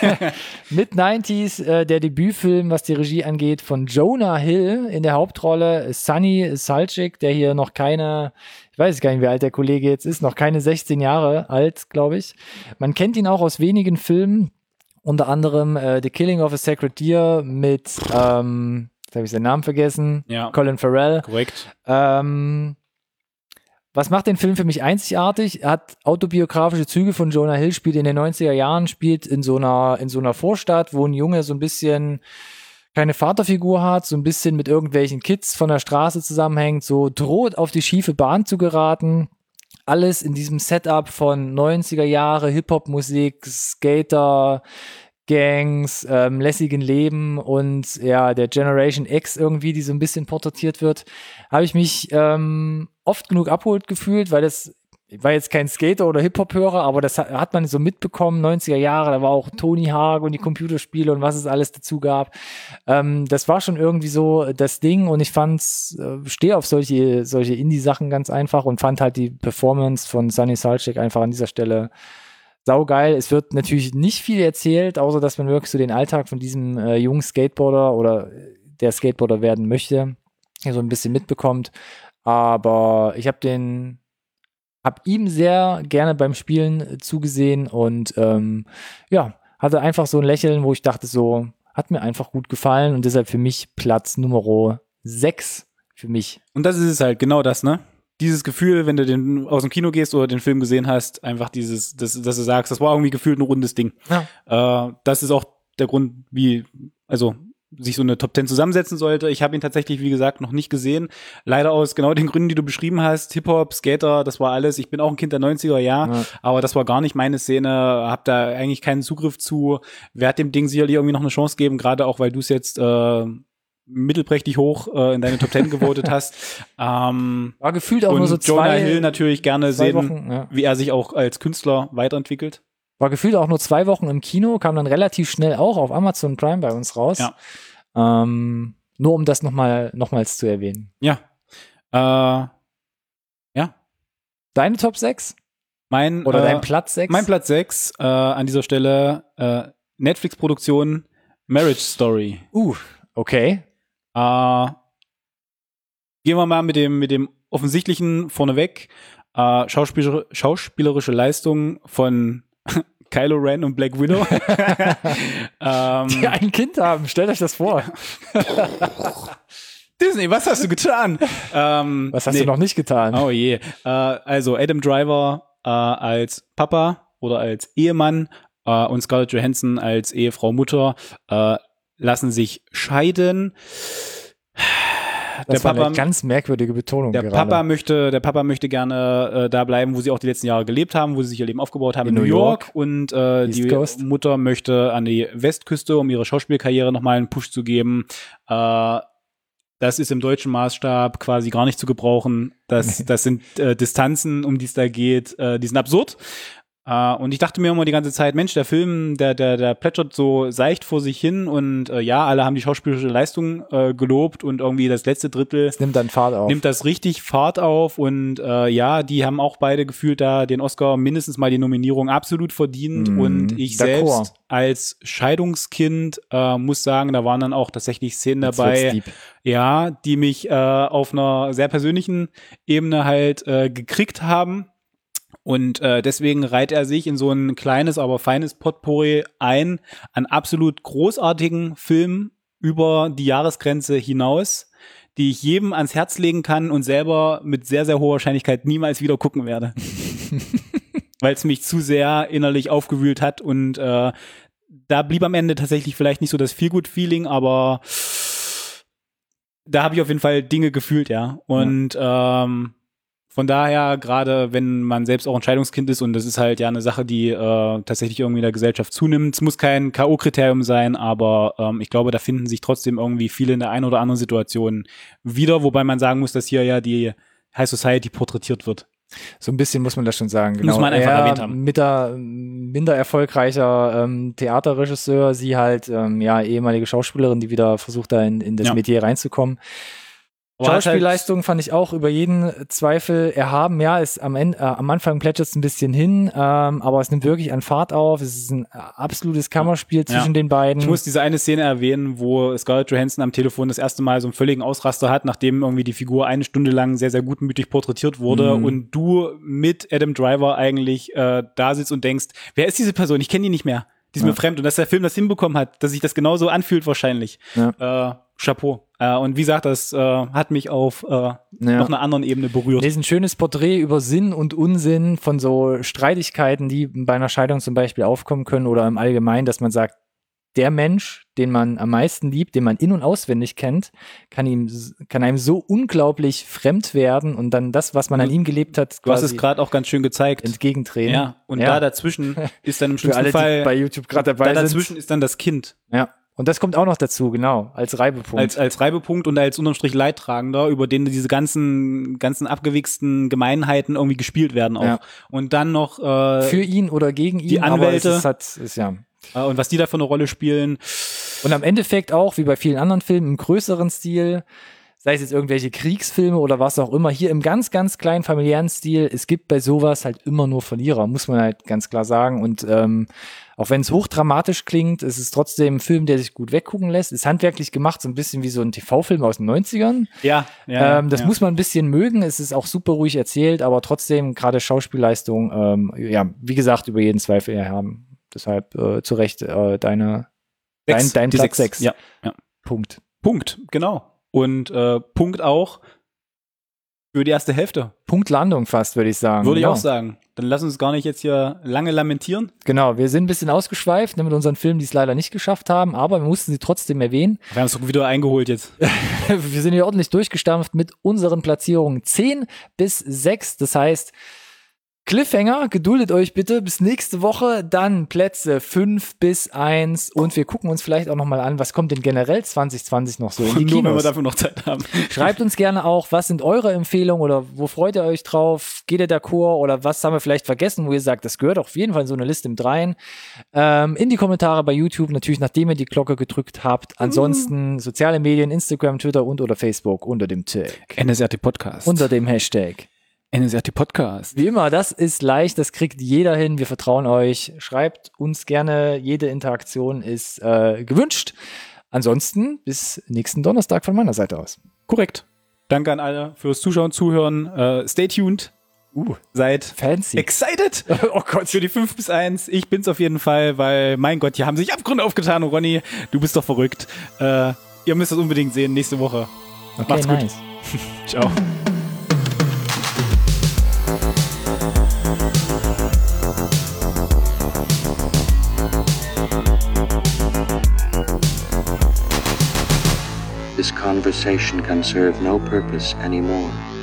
Mid-neunziger, äh, der Debütfilm, was die Regie angeht, von Jonah Hill in der Hauptrolle. Sunny Salchik, der hier noch keine, ich weiß gar nicht, wie alt der Kollege jetzt ist, noch keine sechzehn Jahre alt, glaube ich. Man kennt ihn auch aus wenigen Filmen, unter anderem äh, The Killing of a Sacred Deer mit, ähm, jetzt habe ich seinen Namen vergessen, Ja. Colin Farrell. Korrekt. Ähm, was macht den Film für mich einzigartig? Er hat autobiografische Züge von Jonah Hill, spielt in den neunziger Jahren, spielt in so einer, in so einer Vorstadt, wo ein Junge so ein bisschen keine Vaterfigur hat, so ein bisschen mit irgendwelchen Kids von der Straße zusammenhängt, so droht auf die schiefe Bahn zu geraten. Alles in diesem Setup von neunziger Jahre, Hip-Hop-Musik, Skater, Gangs, ähm, lässigen Leben und ja, der Generation X irgendwie, die so ein bisschen porträtiert wird, habe ich mich ähm, oft genug abgeholt gefühlt, weil das, ich war jetzt kein Skater oder Hip-Hop-Hörer, aber das hat, hat man so mitbekommen, neunziger Jahre, da war auch Tony Hawk und die Computerspiele und was es alles dazu gab. Ähm, das war schon irgendwie so das Ding und ich fand's, äh, stehe auf solche, solche Indie-Sachen ganz einfach und fand halt die Performance von Sunny Salchik einfach an dieser Stelle saugeil. Es wird natürlich nicht viel erzählt, außer dass man wirklich so den Alltag von diesem äh, jungen Skateboarder oder der Skateboarder werden möchte, hier so ein bisschen mitbekommt. Aber ich habe den, habe ihm sehr gerne beim Spielen äh, zugesehen und ähm, ja, hatte einfach so ein Lächeln, wo ich dachte so, hat mir einfach gut gefallen und deshalb für mich Platz Nummer sechs für mich. Und das ist es halt, genau das, ne? Dieses Gefühl, wenn du den aus dem Kino gehst oder den Film gesehen hast, einfach dieses, das, dass du sagst, das war irgendwie gefühlt ein rundes Ding. Ja. Äh, das ist auch der Grund, wie, also sich so eine Top Ten zusammensetzen sollte. Ich habe ihn tatsächlich, wie gesagt, noch nicht gesehen. Leider aus genau den Gründen, die du beschrieben hast. Hip-Hop, Skater, das war alles. Ich bin auch ein Kind der neunziger, ja, Ja. aber das war gar nicht meine Szene. Hab da eigentlich keinen Zugriff zu. Werd dem Ding sicherlich irgendwie noch eine Chance geben, gerade auch, weil du es jetzt äh, mittelprächtig hoch äh, in deine Top Ten gewotet hast. Ähm, War gefühlt auch und nur so Jonah zwei, Hill natürlich gerne zwei sehen, Wochen, ja. wie er sich auch als Künstler weiterentwickelt. War gefühlt auch nur zwei Wochen im Kino, kam dann relativ schnell auch auf Amazon Prime bei uns raus. Ja. Ähm, nur um das nochmal nochmals zu erwähnen. Ja. Äh, ja. Deine Top sechs? Mein, Oder äh, dein Platz sechs? Mein Platz sechs äh, an dieser Stelle äh, Netflix-Produktion Marriage Story. Uh, okay. Äh, gehen wir mal mit dem, mit dem Offensichtlichen vorneweg. Äh, schauspielerische, schauspielerische Leistung von Kylo Ren und Black Widow. ähm, Die ein Kind haben, stellt euch das vor. Disney, was hast du getan? ähm, Was hast nee. du noch nicht getan? Oh je. Äh, also Adam Driver äh, als Papa oder als Ehemann äh, und Scarlett Johansson als Ehefrau Mutter äh, lassen sich scheiden. Das der war Papa, eine ganz merkwürdige Betonung der gerade. Papa möchte, der Papa möchte gerne äh, da bleiben, wo sie auch die letzten Jahre gelebt haben, wo sie sich ihr Leben aufgebaut haben, In in, New New York. York. Und äh, East die Coast. Mutter möchte an die Westküste, um ihre Schauspielkarriere nochmal einen Push zu geben. Äh, das ist im deutschen Maßstab quasi gar nicht zu gebrauchen. Das, das sind äh, Distanzen, um die es da geht, äh, die sind absurd. Uh, und ich dachte mir immer die ganze Zeit, Mensch, der Film, der, der, der plätschert so seicht vor sich hin und äh, ja, alle haben die schauspielerische Leistung äh, gelobt und irgendwie das letzte Drittel Es nimmt dann Fahrt auf. nimmt das richtig Fahrt auf und äh, ja, die haben auch beide gefühlt da den Oscar mindestens mal die Nominierung absolut verdient Mm, und ich d'accord. selbst als Scheidungskind äh, muss sagen, da waren dann auch tatsächlich Szenen Jetzt dabei, wird's deep. ja, die mich äh, auf einer sehr persönlichen Ebene halt äh, gekriegt haben. Und äh, deswegen reiht er sich in so ein kleines, aber feines Potpourri ein an absolut großartigen Filmen über die Jahresgrenze hinaus, die ich jedem ans Herz legen kann und selber mit sehr, sehr hoher Wahrscheinlichkeit niemals wieder gucken werde. Weil es mich zu sehr innerlich aufgewühlt hat. Und äh, da blieb am Ende tatsächlich vielleicht nicht so das Feel-Good-Feeling, aber da habe ich auf jeden Fall Dinge gefühlt, ja. Und ähm, von daher, gerade wenn man selbst auch ein Scheidungskind ist und das ist halt ja eine Sache, die äh, tatsächlich irgendwie in der Gesellschaft zunimmt. Es muss kein K O-Kriterium sein, aber ähm, ich glaube, da finden sich trotzdem irgendwie viele in der einen oder anderen Situation wieder, wobei man sagen muss, dass hier ja die High Society porträtiert wird. So ein bisschen muss man das schon sagen. Genau. Muss man einfach er, erwähnt haben. Mitter, minder erfolgreicher ähm, Theaterregisseur, sie halt ähm, ja ehemalige Schauspielerin, die wieder versucht, da in, in das Ja. Metier reinzukommen. Aber hat Schauspielleistung fand ich auch über jeden Zweifel erhaben. Ja, ist am Ende, äh, am Anfang plätschert es ein bisschen hin, ähm, aber es nimmt wirklich an Fahrt auf. Es ist ein äh, absolutes Kammerspiel zwischen Ja. den beiden. Ich muss diese eine Szene erwähnen, wo Scarlett Johansson am Telefon das erste Mal so einen völligen Ausraster hat, nachdem irgendwie die Figur eine Stunde lang sehr, sehr gutmütig porträtiert wurde Mhm. und du mit Adam Driver eigentlich äh, da sitzt und denkst, wer ist diese Person? Ich kenne die nicht mehr. Die ist Ja. mir fremd. Und dass der Film das hinbekommen hat, dass sich das genauso anfühlt wahrscheinlich. Ja. Äh, Chapeau. Äh, und wie gesagt, das äh, hat mich auf äh, Ja. noch einer anderen Ebene berührt. Das ist ein schönes Porträt über Sinn und Unsinn von so Streitigkeiten, die bei einer Scheidung zum Beispiel aufkommen können oder im Allgemeinen, dass man sagt, der Mensch, den man am meisten liebt, den man in- und auswendig kennt, kann ihm, kann einem so unglaublich fremd werden und dann das, was man an ihm gelebt hat, Du hast quasi es gerade auch ganz schön gezeigt. entgegentreten. Ja, und Ja. da dazwischen ist dann im Für alle, schlimmsten Fall, die bei YouTube gerade dabei da sind. dazwischen ist dann das Kind. Ja. Und das kommt auch noch dazu, genau, als Reibepunkt. Als, als Reibepunkt und als unterm Strich Leidtragender, über den diese ganzen, ganzen abgewichsten Gemeinheiten irgendwie gespielt werden auch. Ja. Und dann noch, äh, Für ihn oder gegen ihn, die Anwälte. aber es ist, hat, ist ja. äh, und was die da für eine Rolle spielen. Und am Endeffekt auch, wie bei vielen anderen Filmen, im größeren Stil, sei es jetzt irgendwelche Kriegsfilme oder was auch immer, hier im ganz, ganz kleinen familiären Stil, es gibt bei sowas halt immer nur Verlierer, muss man halt ganz klar sagen. Und ähm, auch wenn es hochdramatisch klingt, es ist trotzdem ein Film, der sich gut weggucken lässt. Ist handwerklich gemacht, so ein bisschen wie so ein T V-Film aus den neunzigern. Ja, ja. ähm, das ja. muss man ein bisschen mögen. Es ist auch super ruhig erzählt, aber trotzdem gerade Schauspielleistung, ähm, ja, wie gesagt, über jeden Zweifel erhaben. Deshalb äh, zu Recht äh, deine, Sechs, dein, dein die Platz sechs. sechs. Ja, ja. Punkt. Punkt, genau. Und äh, Punkt auch für die erste Hälfte. Punktlandung fast, würde ich sagen. Würde genau. ich auch sagen. Dann lass uns gar nicht jetzt hier lange lamentieren. Genau, wir sind ein bisschen ausgeschweift ne, mit unseren Filmen, die es leider nicht geschafft haben, aber wir mussten sie trotzdem erwähnen. Wir haben es doch wieder eingeholt jetzt. Wir sind hier ordentlich durchgestampft mit unseren Platzierungen zehn bis sechs. Das heißt, Cliffhanger, geduldet euch bitte bis nächste Woche, dann Plätze fünf bis eins und wir gucken uns vielleicht auch nochmal an, was kommt denn generell zwanzig zwanzig noch so in die Nur wenn wir Kinos. dafür noch Zeit haben. Schreibt uns gerne auch, was sind eure Empfehlungen oder wo freut ihr euch drauf? Geht ihr d'accord oder was haben wir vielleicht vergessen, wo ihr sagt, das gehört auf jeden Fall in so eine Liste mit rein? Ähm, in die Kommentare bei YouTube, natürlich nachdem ihr die Glocke gedrückt habt. Ansonsten soziale Medien, Instagram, Twitter und oder Facebook unter dem Tag. N S R T Podcast. Unter dem Hashtag. N S R T Podcast. Wie immer, das ist leicht, das kriegt jeder hin. Wir vertrauen euch. Schreibt uns gerne, jede Interaktion ist äh, gewünscht. Ansonsten bis nächsten Donnerstag von meiner Seite aus. Korrekt. Danke an alle fürs Zuschauen, Zuhören. Äh, stay tuned. Uh, Seid fancy. excited Oh Gott. für die fünf bis eins. Ich bin's auf jeden Fall, weil, mein Gott, hier haben sich Abgründe aufgetan. Und Ronny, du bist doch verrückt. Äh, ihr müsst das unbedingt sehen nächste Woche. Okay, Macht's gut. nice. Ciao. This conversation can serve no purpose anymore.